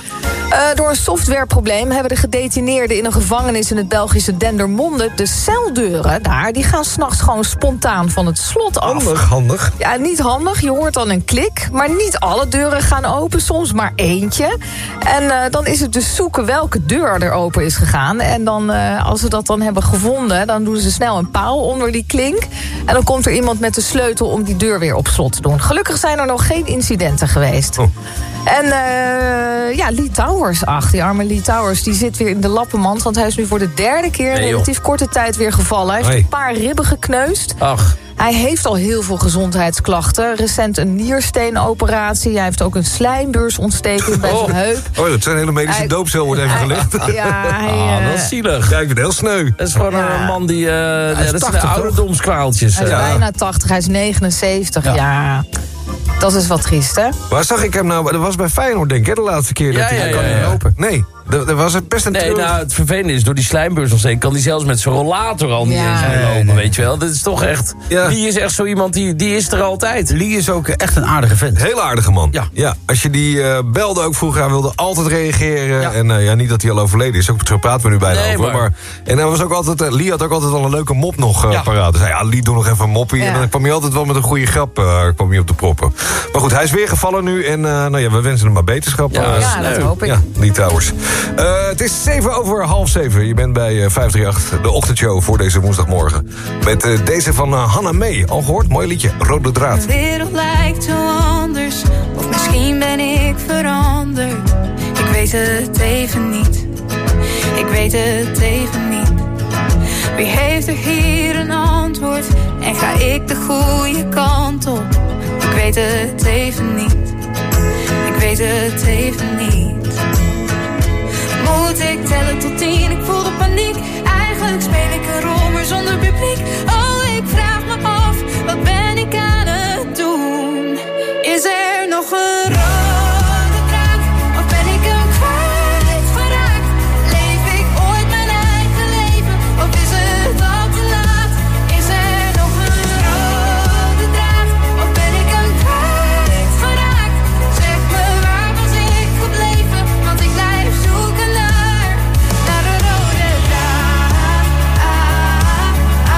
Uh, door een softwareprobleem hebben de gedetineerden in een gevangenis in het Belgische Dendermonde de celdeuren daar, die gaan 's nachts gewoon spontaan van het slot af. Handig, handig. Ja, niet handig. Je hoort dan een klik, maar niet alle deuren gaan open, soms maar eentje. En uh, dan is het dus zoeken welke deur er open is gegaan. En dan, uh, als ze dat dan hebben gevonden, dan doen ze snel een paal onder die klink. En dan komt er iemand met de sleutel om die deur weer op slot te doen. Gelukkig zijn er nog geen incidenten geweest. Oh. En uh, ja, Lee Towers, ach, die arme Lee Towers, die zit weer in de lappenmand, want hij is nu voor de derde keer in relatief korte tijd weer gevallen. Hij heeft hey. een paar ribben gekneusd. Ach. Hij heeft al heel veel gezondheidsklachten. Recent een niersteenoperatie. Hij heeft ook een slijmbeursontsteking bij oh. zijn heup. Oh, dat zijn hele medische hij, doopcel wordt even gelegd. Ja, hij, ah, dat is zielig. Ja, ik ben heel sneu. Dat is gewoon ja. een man die... Uh, ja, dat tachtig, zijn ouderdomskwaaltjes. Hij is ja. bijna tachtig, hij is negenenzeventig. Ja. ja. Dat is wat triest, hè? Waar zag ik hem nou? Dat was bij Feyenoord, denk ik, de laatste keer dat ja, hij ja, kan ja, ja. lopen. Nee, dat, dat was het best een Nee, treurig. nou, het vervelende is, door die slijmbeursontsteking kan hij zelfs met zijn rollator al niet Ja. eens meer lopen, Nee, nee. weet je wel. Dat is toch echt... Ja. Die is echt zo iemand, die, die is er altijd. Lee is ook echt een aardige vent. Heel aardige man. Ja. ja als je die uh, belde ook vroeger, hij wilde altijd reageren. Ja. En uh, ja, niet dat hij al overleden is, ook zo praten we nu bijna Nee, over. maar- Maar... En hij was ook altijd, uh, Lee had ook altijd wel een leuke mop nog uh, Ja. paraat. Hij zei, ja, Lee, doe nog even een moppie. Ja. En dan kwam hij altijd wel met een goede grap uh, kwam hij op de proppen. Maar goed, hij is weer gevallen nu. En uh, nou ja, we wensen hem maar beterschap. Ja, Uh, Ja, dat hoop ik. Ja, Lee Towers. Uh, het is zeven over half zeven. Je bent bij uh, vijf drie acht, de ochtendshow voor deze woensdagmorgen. Met uh, deze van uh, Hannah May. Al gehoord? Mooi liedje. Rode draad. De wereld lijkt zo anders, of misschien ben ik veranderd. Ik weet het even niet, ik weet het even niet. Wie heeft er hier een antwoord, en ga ik de goede kant op? Ik weet het even niet, ik weet het even niet. Moet ik tellen tot tien, ik voel de paniek. Eigenlijk speel ik een rol, maar zonder publiek. Oh, ik vraag me af, wat ben ik aan het doen? Is er nog een rode draad, of ben ik hem kwijtgeraakt? Leef ik ooit mijn eigen leven, of is het al te laat? Is er nog een rode draad, of ben ik hem kwijtgeraakt? Zeg me, waar was ik gebleven? Want ik blijf zoeken naar, naar de rode draad. Ah, ah,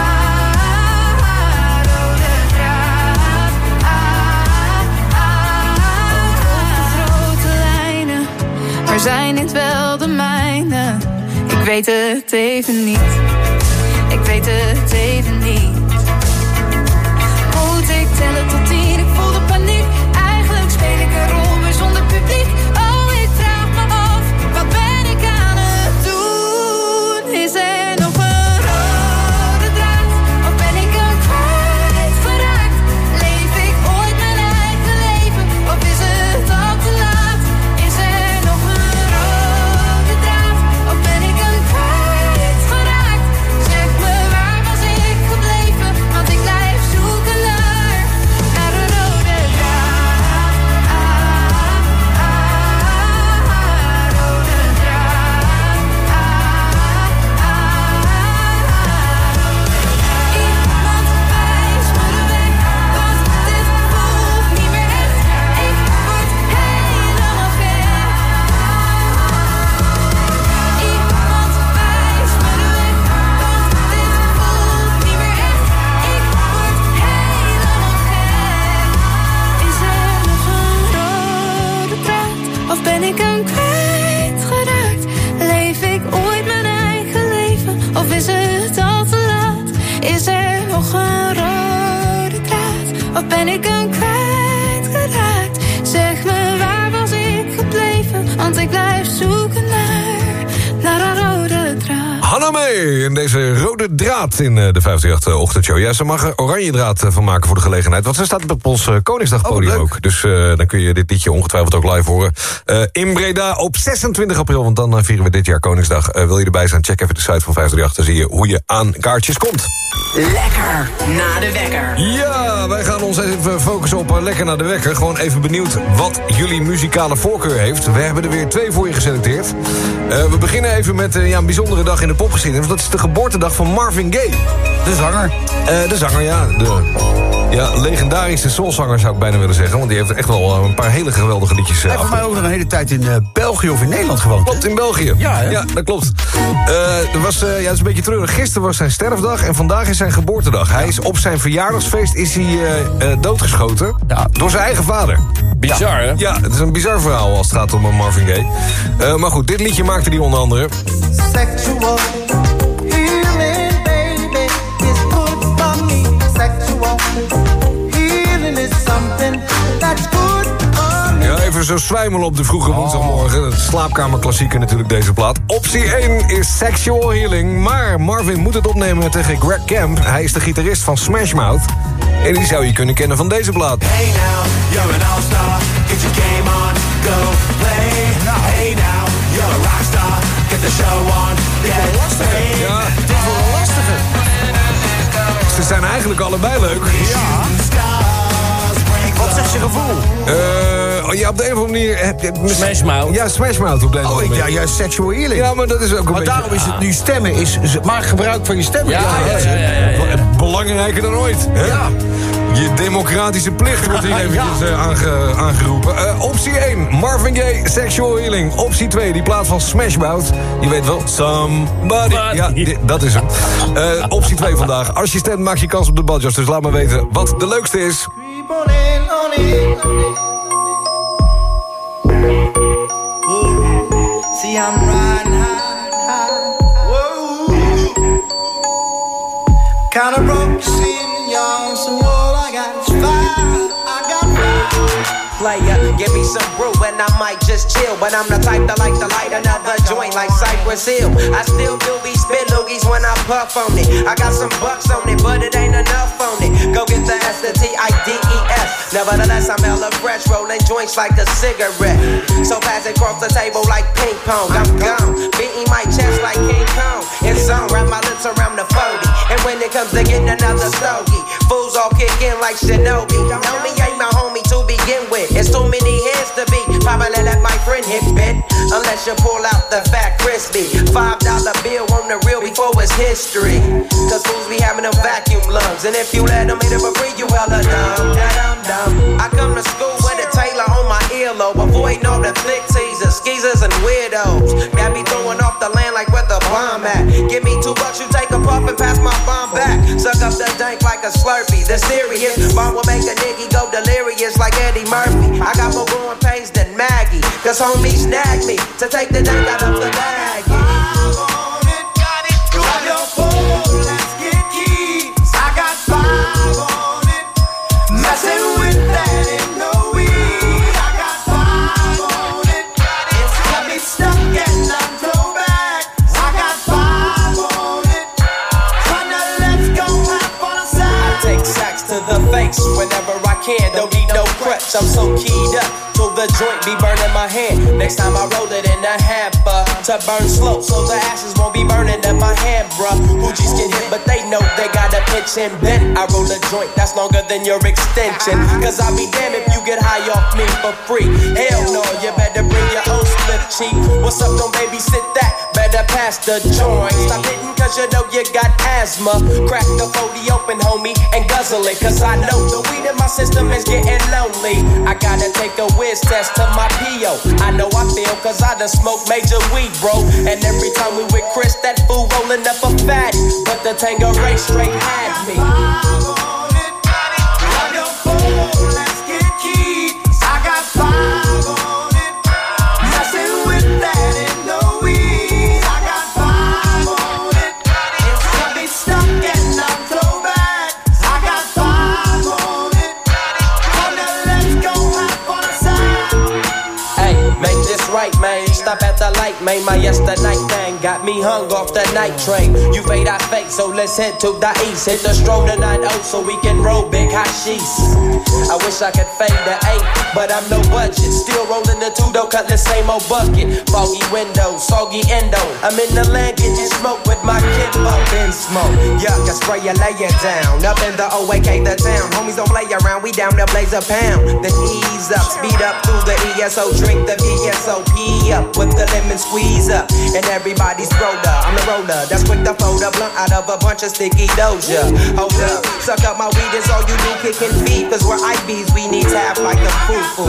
ah, rode draad. Ah, ah, ah. Grote lijnen, maar zijn dit wel de mijne? Ik weet het even niet, ik weet het even niet. Moet ik tellen tot tien, ik voel de paniek. Eigenlijk speel ik een rol, maar zonder publiek. Oh, ik vraag me af, wat ben ik aan het doen? Is er nog een rode draad, of ben ik hem kwijtgeraakt? Leef ik ooit mijn eigen leven, of is het al te laat? Is er nog een rode draad, of ben ik hem kwijtgeraakt? Zeg me, waar was ik gebleven? Want ik blijf zoeken naar, naar de rode draad. Ah, ah, ah, rode draad. Ah, ah, ah. Iemand wijst me de weg, want dit voelt niet meer echt. Ik word helemaal gek. Iemand wijst me de weg, want dit voelt niet meer echt. Ik word helemaal gek. Is er nog een rode draad, of ben ik hem kwijtgeraakt? Leef ik ooit mijn eigen leven, of is het al te laat? Is er nog een rode draad, of ben ik hem kwijtgeraakt? Zeg me, waar was ik gebleven? Want ik blijf zoeken naar, naar een rode draad. Hannah May in deze rode draad in uh, de vijf drie acht ochtendshow. Ja, ze mag er oranje draad uh, van maken voor de gelegenheid. Want ze staat op ons uh, Koningsdagpodium Oh, ook. Dus uh, dan kun je dit liedje ongetwijfeld ook live horen. Uh, in Breda op zesentwintig april, want dan uh, vieren we dit jaar Koningsdag. Uh, wil je erbij zijn, check even de site van vijf drie acht. Dan zie je hoe je aan kaartjes komt. Lekker na de wekker. Ja, wij gaan ons even focussen op uh, Lekker naar de Wekker. Gewoon even benieuwd wat jullie muzikale voorkeur heeft. We hebben er weer twee voor je geselecteerd. Uh, we beginnen even met uh, ja, een bijzondere dag in de popgeschiedenis. Dat is de geboortedag van Marvin Gaye. De zanger. Uh, de zanger, ja. De, Ja, legendarische soulzanger zou ik bijna willen zeggen. Want die heeft echt wel een paar hele geweldige liedjes. Hij heeft voor mij ook nog een hele tijd in uh, België of in Nederland gewoond. Klopt, in België. Ja, hè? Ja, dat klopt. Uh, er was, uh, ja, het is een beetje treurig. Gisteren was zijn sterfdag en vandaag is zijn geboortedag. Hij is op zijn verjaardagsfeest is hij uh, uh, doodgeschoten. Ja. Door zijn eigen vader. Bizar, ja. hè? Ja, het is een bizar verhaal als het gaat om uh, Marvin Gaye. Uh, maar goed, dit liedje maakte hij onder andere. Sexual healing, baby, is good for me. Sexual healing is something that's good for me. Ja, even zo zwijmelen op de vroege woensdagmorgen. Het slaapkamerklassieker natuurlijk, deze plaat. Optie één is Sexual Healing. Maar Marvin moet het opnemen tegen Greg Camp. Hij is de gitarist van Smash Mouth. En die zou je kunnen kennen van deze plaat. Hey now, you're an all-star. Get your game on, go play. Hey now, you're a rockstar. Get the show on, get paid. Ja, dit wordt een lastige. Ze zijn eigenlijk allebei leuk. Ja. Wat zegt je gevoel? Uh, ja, op de een of andere manier... Heb je, Smash Mouth. Ja, Smash Mouth op de een of Oh, andere ik, manier. ja, juist sexual healing. Ja, maar dat is ook een maar beetje... daarom is het nu stemmen. Is, maak gebruik van je stem. Ja, ja, ja, ja, ja, ja. Belangrijker dan ooit. Hè? Ja. Je democratische plicht wordt hier eventjes uh, aange, aangeroepen. Uh, optie één, Marvin Gaye, Sexual Healing. Optie twee, die plaat van Smash Mouth. Je weet wel, Somebody. Ja, die, dat is hem. Uh, optie twee vandaag. Als je stemt, maak je kans op de badjas. Dus laat me weten wat de leukste is. See, I'm riding high, high. Whoa. Kinda broke, seeing young, so all I got is fire. I got fire. Player, give me some brew and I might just chill. But I'm the type that like to light another joint like Cypress Hill. I still do be spit loogies when I puff on it. I got some bucks on it, but it ain't enough on it. Go get the S, the T I D E S. Nevertheless, I'm hella fresh, rolling joints like a cigarette. So pass it across the table like ping pong. I'm gone, beating my chest like King Kong. In zone, wrap my lips around the forty. And when it comes to getting another stogie, fools all kick in like Shinobi. Know me ain't my homie to begin with. It's too many heads to be. Probably let my friend hit bit. Unless you pull out the fat crispy. Five dollar bill on the real before it's history. Cause fools be having them vacuum lungs. And if you let them hit it for free, you hella dumb. Dum dum. I come to school with a tailor on my earlobe. Avoiding all the flick teasers, skeezers, and weirdos. Got me throwing off the land like where the bomb at. Give me two bucks, you take a puff and pass my bomb back. Suck up the dank like a Slurpee. The serious bomb will make a nigga go delirious like Eddie Murphy. I got more growing pains than Maggie. Cause homie snagged me to take the dank out of the bag. Whenever I can, don't need no crutch. I'm so keyed up till the joint be burning my hand. Next time I roll it in a hamper to burn slow, so the ashes won't be burning in my hand, bruh. Hoogies get hit, but they know they gotta pitch and bend. I roll a joint that's longer than your extension. Cause I'll be damned if you get high off me for free. Hell no, you better bring your own slip cheek. What's up, don't babysit that? Better pass the joint. Stop hitting cause you know you got asthma. Crack the forty open, homie, and guzzle it. Cause I know the weed in my system is getting lonely. I gotta take a whiz test to my P O. I know I feel cause I done smoked major weed, bro. And every time we with Chris, that fool rolling up a fatty. But the Tangeray straight had me. Stop at the light, man, my yesterday thing got me hung off the night train. You fade, I fake, so let's head to the east. Hit the stroll tonight, oh, so we can roll big hashish. I wish I could fade the eight, but I'm no budget. Still rolling the two, though, cut the same old bucket. Foggy windows, soggy endo. I'm in the land, getting smoke with my kidbo. Been smoke, yuck, I spray you, lay it down. Up in the O A K, the town. Homies don't play around, we down to blaze a pound. Then ease up, speed up through the E S O, drink the V S O P up with the lemon squeeze up. And everybody everybody's roller. I'm the roller that's quick to fold a blunt out of a bunch of sticky doja. Hold up, suck up my weed, is all you do, kicking feet. Cause we're I Bs, we need to have like a foo-foo.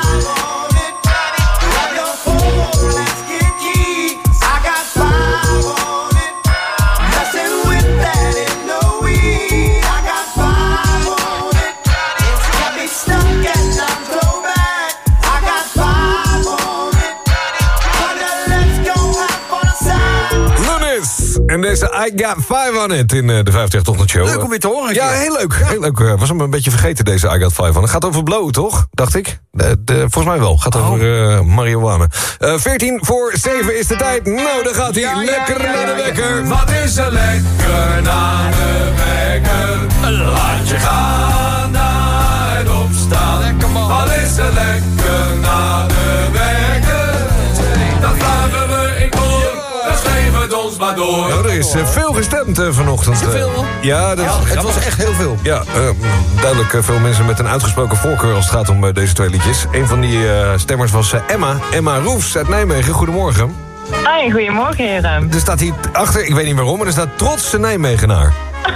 En deze I Got Five on It in de vijftig Ochtend Show. Leuk om weer te horen. Ja, heel leuk. Heel leuk. Ik was hem een beetje vergeten, deze I Got Five on It. Het gaat over blow, toch? Dacht ik. De, de, volgens mij wel. Het gaat oh. over uh, marihuana. Uh, veertien voor zeven is de tijd. Nou, daar gaat hij. Ja, lekker ja, ja, naar de wekker. Ja. Wat is er lekker naar de wekker? Laat je gaan naar het opstaan. Lekker man. Wat is er lekker naar de wekker? Dat vragen we in koor. Geef het ons maar door. Nou, er is uh, veel gestemd uh, vanochtend. Is er veel? Uh, ja, dat, ja, het was echt heel veel. Ja, uh, duidelijk uh, veel mensen met een uitgesproken voorkeur als het gaat om uh, deze twee liedjes. Een van die uh, stemmers was uh, Emma. Emma Roefs uit Nijmegen. Goedemorgen. Hoi, goedemorgen heren. Er staat hier achter, ik weet niet waarom, maar er staat trotse Nijmegenaar.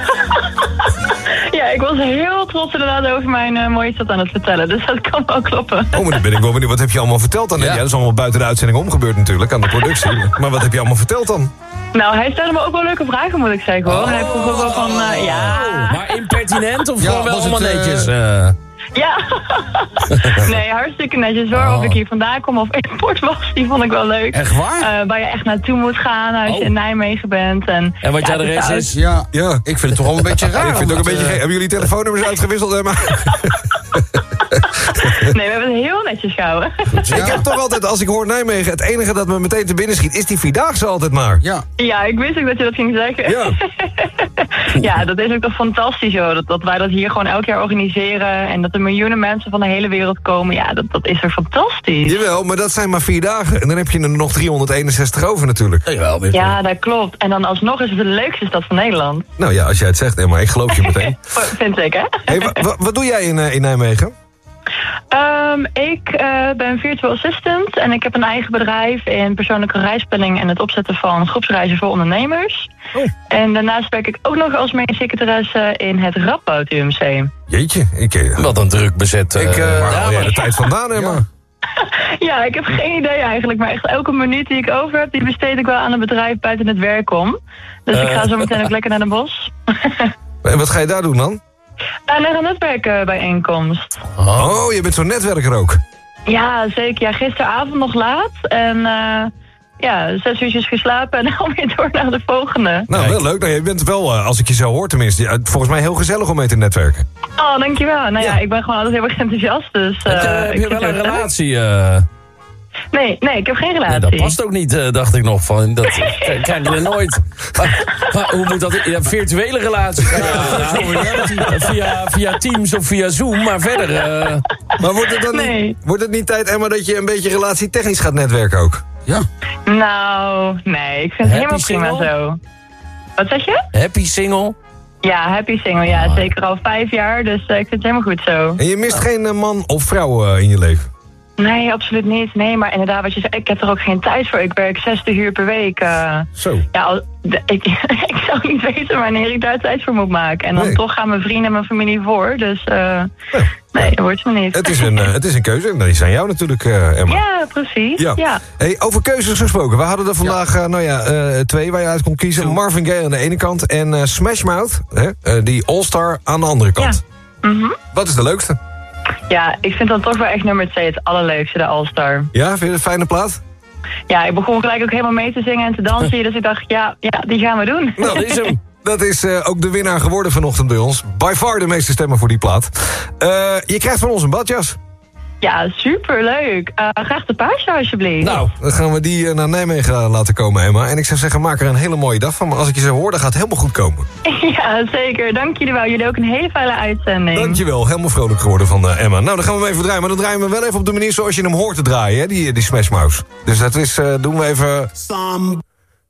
Ja, ik was heel trots inderdaad over mijn uh, mooie stad aan het vertellen. Dus dat kan wel kloppen. Oh, maar dan ben ik wel benieuwd. Wat heb je allemaal verteld dan? Ja. Ja, dat is allemaal buiten de uitzending omgebeurd natuurlijk, aan de productie. Maar wat heb je allemaal verteld dan? Nou, hij stelde me ook wel leuke vragen, moet ik zeggen hoor. Oh. Hij vroeg ook wel van, uh, ja... Maar impertinent of ja, gewoon wel allemaal het, uh... netjes? Uh... Ja, nee, hartstikke netjes hoor. Oh. Of ik hier vandaan kom of import was, die vond ik wel leuk. Echt waar? Uh, waar je echt naartoe moet gaan als oh. je in Nijmegen bent. En, en wat ja, jouw adres is? Ja, ja, ik vind het toch wel een beetje raar. Ik vind het ook een beetje uh... Hebben jullie telefoonnummers uitgewisseld, Emma? Nee, we hebben het heel netjes gehouden. Ja. Ik heb toch altijd, als ik hoor Nijmegen, het enige dat me meteen te binnen schiet, is die Vierdaagse altijd maar. Ja, ja, ik wist ook dat je dat ging zeggen. Ja, ja, dat is ook toch fantastisch hoor. Dat, dat wij dat hier gewoon elk jaar organiseren en dat er miljoenen mensen van de hele wereld komen. Ja, dat, dat is er fantastisch. Jawel, maar dat zijn maar vier dagen. En dan heb je er nog driehonderdeenenzestig over natuurlijk. Ja, jawel, ja, dat klopt. En dan alsnog is het de leukste stad van Nederland. Nou ja, als jij het zegt, Emma, ik geloof je meteen. Vind ik, hè? Hey, wa, wa, wat doe jij in, uh, in Nijmegen? Um, ik uh, ben virtual assistant en ik heb een eigen bedrijf in persoonlijke reisplanning en het opzetten van groepsreizen voor ondernemers. Oh. En daarnaast werk ik ook nog als mede-secretaresse in het Radboud U M C. Jeetje, ik, uh, wat een druk bezet. Uh, ik, uh, waar haal jij de tijd vandaan, Emma? Ja. Ja, ik heb geen idee eigenlijk, maar echt elke minuut die ik over heb, die besteed ik wel aan een bedrijf buiten het werk om. Dus uh, ik ga zo meteen ook lekker naar de bos. En wat ga je daar doen dan? Uh, naar een netwerkbijeenkomst. Oh, je bent zo'n netwerker ook? Ja, zeker. Ja, gisteravond nog laat. En uh, ja, zes uurtjes geslapen en dan weer door naar de volgende. Nou, wel leuk. Nou, je bent wel, uh, als ik je zo hoor tenminste, ja, volgens mij heel gezellig om mee te netwerken. Oh, dankjewel. Nou ja, ja ik ben gewoon altijd heel erg enthousiast. Dus, uh, heb je, heb je wel een relatie? Uh... Nee, nee, ik heb geen relatie. Nee, dat past ook niet, uh, dacht ik nog. Van, dat krijg je nooit. Maar, maar, hoe moet dat? Ja, virtuele relatie? Ja, nou, via, via Teams of via Zoom, maar verder... Uh... Maar wordt het dan nee. niet, wordt het niet tijd, Emma, dat je een beetje relatietechnisch gaat netwerken ook? Ja. Nou, nee, ik vind het helemaal prima zo. Wat zeg je? Happy single? Ja, happy single, ja. Ah. Zeker al vijf jaar, dus uh, ik vind het helemaal goed zo. En je mist oh. geen uh, man of vrouw uh, in je leven? Nee, absoluut niet. Nee, maar inderdaad, wat je zei, ik heb er ook geen tijd voor. Ik werk zestig uur per week. Uh, Zo. Ja, al, de, ik, ik zou niet weten wanneer ik daar tijd voor moet maken. En dan nee. toch gaan mijn vrienden en mijn familie voor. Dus uh, ja. nee, dat wordt me niet. Het is een, uh, het is een keuze en dat is aan jou natuurlijk, uh, Emma. Ja, precies. Ja. Ja. Hey, over keuzes gesproken. We hadden er vandaag ja. Uh, nou ja, uh, twee waar je uit kon kiezen. Zo. Marvin Gaye aan de ene kant en uh, Smash Mouth, hè, uh, die All-Star aan de andere kant. Ja. Mm-hmm. Wat is de leukste? Ja, ik vind dan toch wel echt nummer twee het allerleukste, de All-Star. Ja, vind je het een fijne plaat? Ja, ik begon gelijk ook helemaal mee te zingen en te dansen. Dus ik dacht, ja, ja die gaan we doen. Nou, dat is hem. Dat is uh, ook de winnaar geworden vanochtend bij ons. By far de meeste stemmen voor die plaat. Uh, je krijgt van ons een badjas. Ja, superleuk. Uh, graag de paarse alsjeblieft. Nou, dan gaan we die uh, naar Nijmegen laten komen, Emma. En ik zou zeggen, maak er een hele mooie dag van. Maar als ik je zo hoor, dan gaat het helemaal goed komen. Ja, zeker. Dank jullie wel. Jullie ook een hele fijne uitzending. Dankjewel. Helemaal vrolijk geworden van uh, Emma. Nou, dan gaan we hem even draaien. Maar dan draaien we wel even op de manier zoals je hem hoort te draaien, hè? Die, die Smash Mouth. Dus dat is, uh, doen we even... Somebody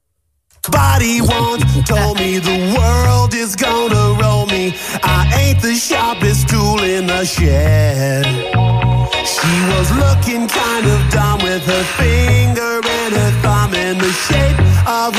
once told me the world is gonna roll me. I ain't the sharpest tool in the shed. She was looking kind of dumb with her finger and her thumb in the shape of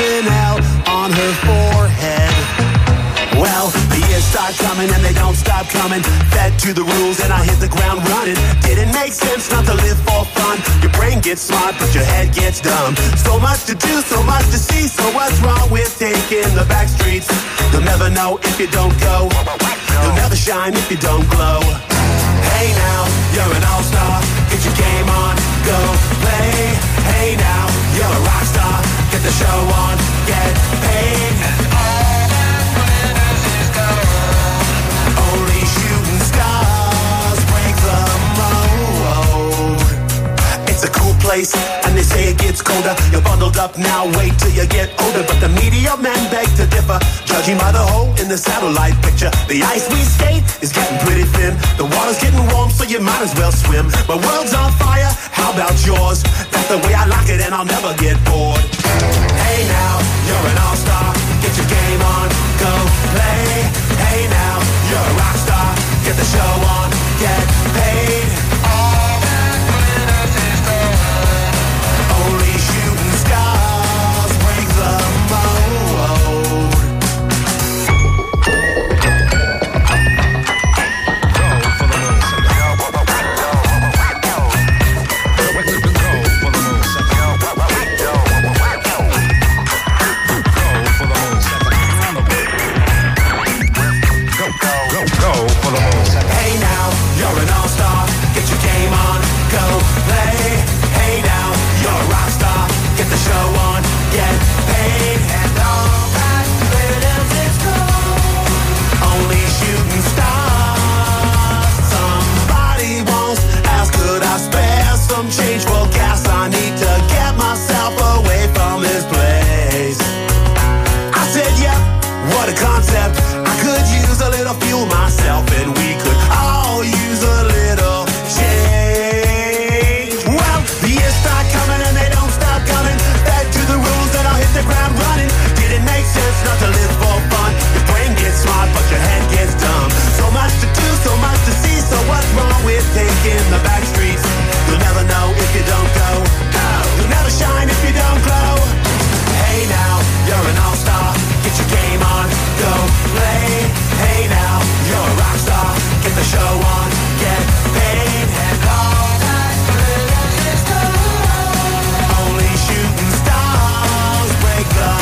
coming and they don't stop coming. Fed to the rules and I hit the ground running. Didn't make sense not to live for fun. Your brain gets smart but your head gets dumb. So much to do, so much to see. So what's wrong with taking the back streets? You'll never know if you don't go. You'll never shine if you don't glow. Hey now, you're an all-star. Get your game on, go play. Hey now, you're a rock star. Get the show on, get paid. And all that glitters is gold. Only shooting stars break the mold. It's a cool place, and they say it gets colder. You're bundled up now, wait till you get older. But the media men beg to differ, judging by the hole in the satellite picture. The ice we skate is getting pretty thin. The water's getting warm, so you might as well swim. My world's on fire, how about yours? That's the way I like it, and I'll never get bored. Hey now, you're an all-star. Get your game on, go play. Hey now, you're a rock star. Get the show on, get paid. All that glitters is gold. Only shooting stars break the mold. Hey now, you're an all-star. Get your game on, go play. Hey now, you're a rock star. Get the show on, get paid. And all that glitters is gold. Only shooting stars. Somebody once asked, could I spare some change for gas? I need to get myself away from this place. I said, yeah, what a concept. I could use a little fuel myself, and we could all use a little change. Well, the years start coming and they don't stop coming. Back to the rules and I'll hit the ground running. Didn't make sense not to live for fun. Your brain gets smart but your head gets dumb. So much to do, so much to see. So what's wrong with taking the back streets? You'll never know if you don't go. You'll never shine if you don't glow. Hey now, you're an all-star. Get your game on, go play. Hey now, you're a rock star. Get the show on, get paid. And all that glitters is gold. Only shooting stars break the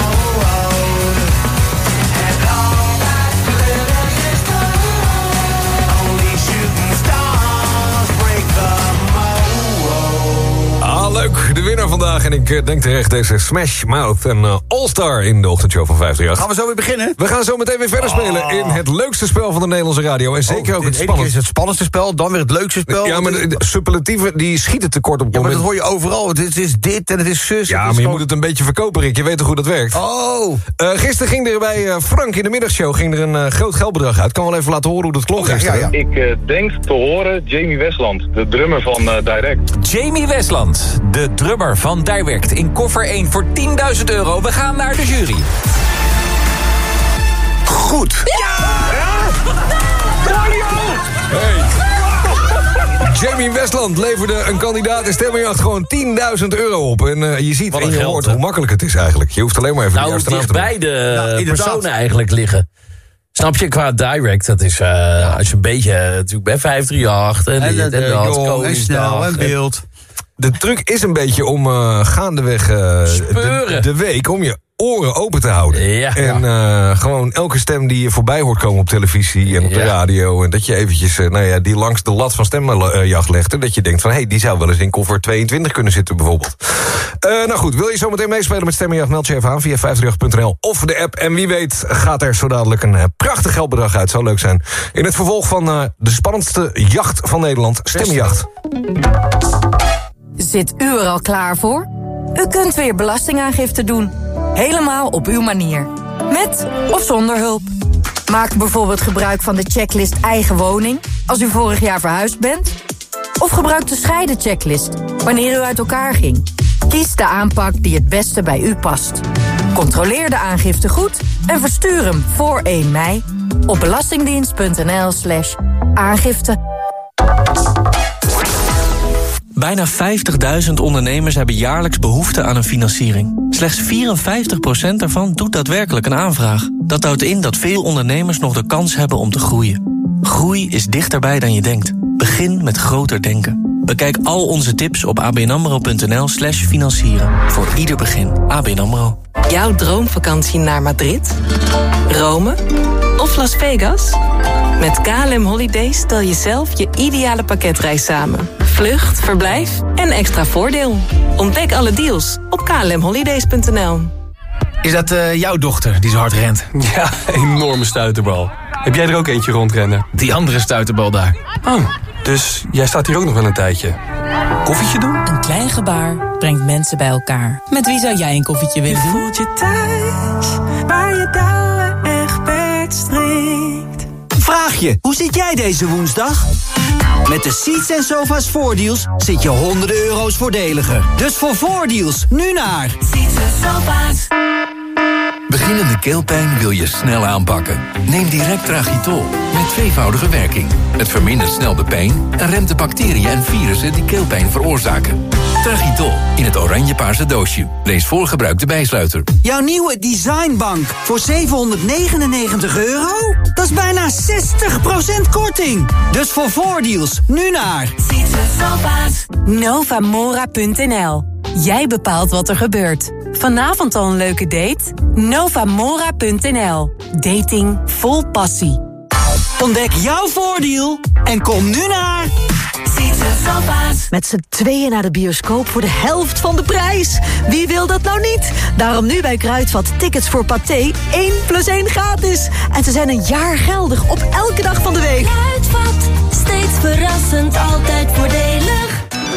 mold. And all that glitters is gold. Only shooting stars break the mold. Ah, leuk. De winnaar vandaag. En ik uh, denk terecht deze Smash Mouth en uh, All-Star in de ochtendshow van vijf drie acht. Gaan we zo weer beginnen? We gaan zo meteen weer verder Oh. spelen in het leukste spel van de Nederlandse radio. En zeker Oh, ook het dit ene keer spannendste. is het spannendste spel, dan weer het leukste spel. Ja, maar de, de superlatieven die schieten tekort op het Ja, maar moment. dat hoor je overal. Het is dit en het is zus. Ja, het maar is je gewoon- moet het een beetje verkopen, Rick. Je weet toch hoe dat werkt? Oh. Uh, gisteren ging er bij uh, Frank in de middagshow ging er een uh, groot geldbedrag uit. Ik kan wel even laten horen hoe dat klonk gisteren. Ik uh, denk te horen Jamie Westland, de drummer van uh, Direct. Jamie Westland, de drummer van Direct, in koffer één voor tienduizend euro. We gaan naar de jury. Goed. Hey. Jamie Westland leverde een kandidaat in stemmenjacht gewoon tienduizend euro op. En uh, je ziet Wat en een je geld, hoort hè? hoe makkelijk het is eigenlijk. Je hoeft alleen maar even de Nou, juiste naam te dichtbij doen. de Ja, inderdaad. personen eigenlijk liggen. Snap je, qua Direct, dat is uh, als je een beetje uh, natuurlijk bij vijf drie acht en, En dit de- en dat, jong en Koningsdag snel en beeld. De truc is een beetje om uh, gaandeweg uh, de, Speuren. de week om je oren open te houden. Ja. En uh, gewoon elke stem die je voorbij hoort komen op televisie en op de Ja. radio. En dat je eventjes uh, nou ja, die langs de lat van stemmenjacht legt. En dat je denkt van, hé, hey, die zou wel eens in koffer tweeëntwintig kunnen zitten bijvoorbeeld. Uh, nou goed, wil je zo meteen meespelen met stemmenjacht? Meld je even aan via vijf drie acht punt n l of de app. En wie weet gaat er zo dadelijk een uh, prachtig geldbedrag uit. Zou leuk zijn. In het vervolg van uh, de spannendste jacht van Nederland, stemmenjacht. Zit u er al klaar voor? U kunt weer belastingaangifte doen. Helemaal op uw manier. Met of zonder hulp. Maak bijvoorbeeld gebruik van de checklist eigen woning als u vorig jaar verhuisd bent. Of gebruik de scheiden checklist wanneer u uit elkaar ging. Kies de aanpak die het beste bij u past. Controleer de aangifte goed en verstuur hem voor één mei op belastingdienst punt n l slash aangifte. Bijna vijftigduizend ondernemers hebben jaarlijks behoefte aan een financiering. Slechts vierenvijftig procent daarvan doet daadwerkelijk een aanvraag. Dat houdt in dat veel ondernemers nog de kans hebben om te groeien. Groei is dichterbij dan je denkt. Begin met groter denken. Bekijk al onze tips op abnamro.nl slash financieren. Voor ieder begin. A B N AMRO. Jouw droomvakantie naar Madrid? Rome? Of Las Vegas? Met K L M Holidays stel je zelf je ideale pakketreis samen. Vlucht, verblijf en extra voordeel. Ontdek alle deals op k l m holidays punt n l. Is dat uh, jouw dochter die zo hard rent? Ja, enorme stuiterbal. Heb jij er ook eentje rondrennen? Die andere stuiterbal daar. Oh, dus jij staat hier ook nog wel een tijdje. Koffietje doen? Een klein gebaar brengt mensen bij elkaar. Met wie zou jij een koffietje willen doen? Je voelt je thuis, waar je touwen echt strikt. Vraag je, hoe zit jij deze woensdag? Met de Seats en Sofa's voordeals zit je honderden euro's voordeliger. Dus voor voordeals, nu naar Seats en Sofa's. Beginnende keelpijn wil je snel aanpakken. Neem direct Tragitol, met tweevoudige werking. Het vermindert snel de pijn en remt de bacteriën en virussen die keelpijn veroorzaken. Tragitol, in het oranje-paarse doosje. Lees voor gebruik de bijsluiter. Jouw nieuwe designbank voor zevenhonderdnegenennegentig euro? Dat is bijna zestig procent korting. Dus voor voordeals, nu naar Seats en Sofa's. Novamora punt n l. Jij bepaalt wat er gebeurt. Vanavond al een leuke date? Novamora punt n l. Dating vol passie. Ontdek jouw voordeel en kom nu naar Seats en Sofa's. Met z'n tweeën naar de bioscoop voor de helft van de prijs. Wie wil dat nou niet? Daarom nu bij Kruidvat tickets voor Pathé één plus één gratis. En ze zijn een jaar geldig op elke dag van de week. Kruidvat, steeds verrassend, altijd voordelig.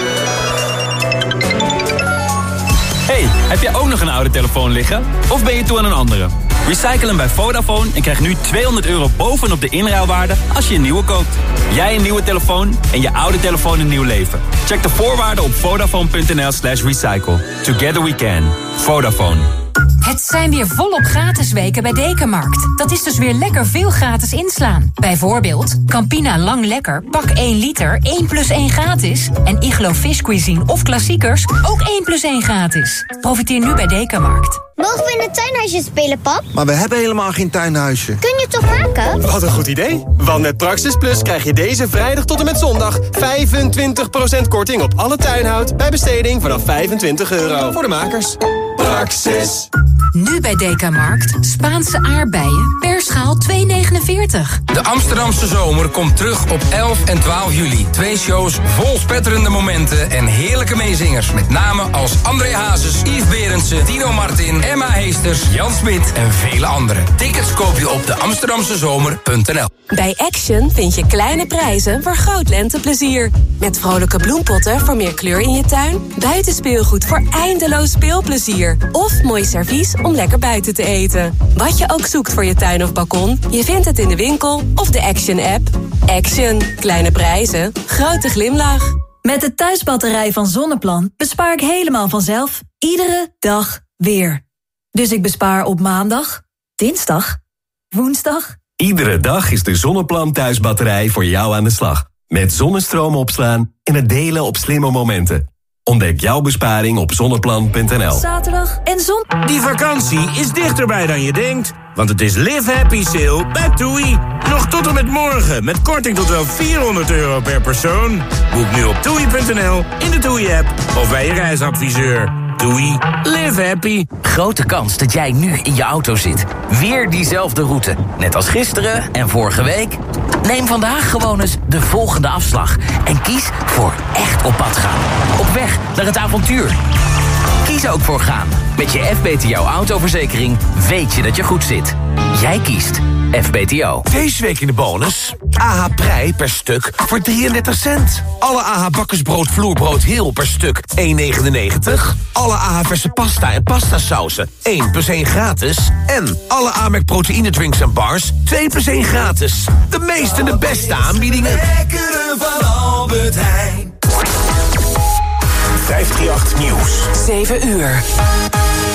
Hey, heb jij ook nog een oude telefoon liggen? Of ben je toe aan een andere? Recycle hem bij Vodafone en krijg nu tweehonderd euro bovenop de inruilwaarde als je een nieuwe koopt. Jij een nieuwe telefoon en je oude telefoon een nieuw leven. Check de voorwaarden op vodafone punt n l slash recycle. Together we can. Vodafone. Het zijn weer volop gratis weken bij Dekamarkt. Dat is dus weer lekker veel gratis inslaan. Bijvoorbeeld Campina Lang Lekker, pak één liter, één plus één gratis. En Iglo Fish Cuisine of klassiekers, ook één plus één gratis. Profiteer nu bij Dekamarkt. Mogen we in het tuinhuisje spelen, pap? Maar we hebben helemaal geen tuinhuisje. Kun je het toch maken? Wat een goed idee. Want met Praxis Plus krijg je deze vrijdag tot en met zondag vijfentwintig procent korting op alle tuinhout bij besteding vanaf vijfentwintig euro. Voor de makers. Praxis. Nu bij Dekamarkt Spaanse aardbeien per schaal twee negenenveertig. De Amsterdamse zomer komt terug op elf en twaalf juli. Twee shows vol spetterende momenten en heerlijke meezingers. Met namen als André Hazes, Yves Berendsen, Tino Martin, Emma Heesters, Jan Smit en vele anderen. Tickets koop je op de amsterdamse zomer punt n l. Bij Action vind je kleine prijzen voor groot lenteplezier. Met vrolijke bloempotten voor meer kleur in je tuin. Buitenspeelgoed voor eindeloos speelplezier. Of mooi servies om lekker buiten te eten. Wat je ook zoekt voor je tuin of balkon, je vindt het in de winkel of de Action-app. Action. Kleine prijzen. Grote glimlach. Met de thuisbatterij van Zonneplan bespaar ik helemaal vanzelf. Iedere dag weer. Dus ik bespaar op maandag, dinsdag, woensdag. Iedere dag is de Zonneplan thuisbatterij voor jou aan de slag. Met zonnestroom opslaan en het delen op slimme momenten. Ontdek jouw besparing op zonneplan punt n l. Zaterdag en zon. Die vakantie is dichterbij dan je denkt. Want het is Live Happy Sale bij TUI. Nog tot en met morgen. Met korting tot wel vierhonderd euro per persoon. Boek nu op toei punt n l, in de TUI-app of bij je reisadviseur. TUI. Live happy. Grote kans dat jij nu in je auto zit. Weer diezelfde route. Net als gisteren en vorige week. Neem vandaag gewoon eens de volgende afslag. En kies voor echt op pad gaan. Op weg naar het avontuur. Kies ook voor gaan. Met je F B T O autoverzekering weet je dat je goed zit. Jij kiest F B T O. Deze week in de bonus. A H Prei per stuk voor drieëndertig cent. Alle A H bakkersbrood vloerbrood heel per stuk één negenennegentig. Alle A H verse pasta en pastasausen één plus één gratis. En alle Amerk proteïne drinks en bars twee plus één gratis. De meeste en de beste aanbiedingen. Lekkere van Albert Heijn. vijfhonderdachttien Nieuws. zeven uur.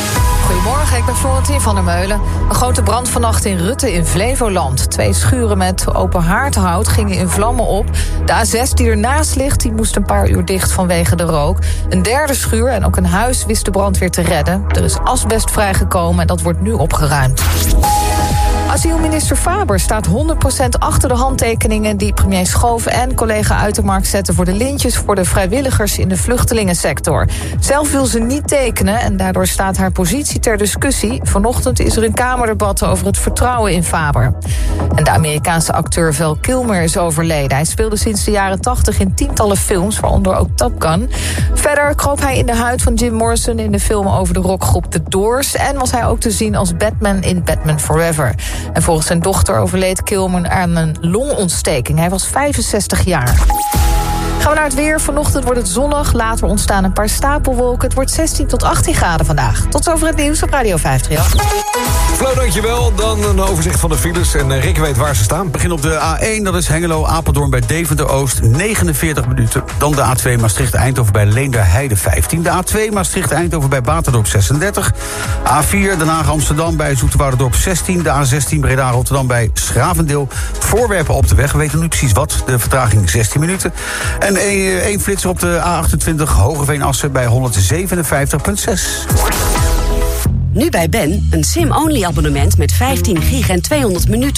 Goedemorgen, ik ben Florentien van der Meulen. Een grote brand vannacht in Rutte in Flevoland. Twee schuren met open haardhout gingen in vlammen op. De A zes die ernaast ligt, die moest een paar uur dicht vanwege de rook. Een derde schuur en ook een huis wist de brandweer te redden. Er is asbest vrijgekomen en dat wordt nu opgeruimd. Asielminister Faber staat honderd procent achter de handtekeningen die premier Schoof en collega Uitermark zetten voor de lintjes voor de vrijwilligers in de vluchtelingensector. Zelf wil ze niet tekenen en daardoor staat haar positie ter discussie. Vanochtend is er een kamerdebat over het vertrouwen in Faber. En de Amerikaanse acteur Val Kilmer is overleden. Hij speelde sinds de jaren tachtig in tientallen films, waaronder ook Top Gun. Verder kroop hij in de huid van Jim Morrison in de film over de rockgroep The Doors en was hij ook te zien als Batman in Batman Forever. En volgens zijn dochter overleed Kilmer aan een longontsteking. Hij was vijfenzestig jaar. Gaan we naar het weer. Vanochtend wordt het zonnig. Later ontstaan een paar stapelwolken. Het wordt zestien tot achttien graden vandaag. Tot zover het nieuws op Radio vijfendertig. Flo, dankjewel. Dan een overzicht van de files. En Rick weet waar ze staan. Begin op de A één, dat is Hengelo-Apeldoorn bij Deventer-Oost, negenenveertig minuten. Dan de A twee Maastricht-Eindhoven bij Leenderheide, vijftien. De A twee Maastricht-Eindhoven bij Baterdorp, zesendertig. A vier Den Haag-Amsterdam bij Zoeterwouderdorp, zestien. De A zestien Breda-Rotterdam bij Schravendeel. Voorwerpen op de weg, we weten nu precies wat. De vertraging zestien minuten. En één flitser op de A achtentwintig Hogeveen-Assen bij honderdzevenenvijftig komma zes. Nu bij Ben, een sim-only abonnement met vijftien gig en tweehonderd minuten.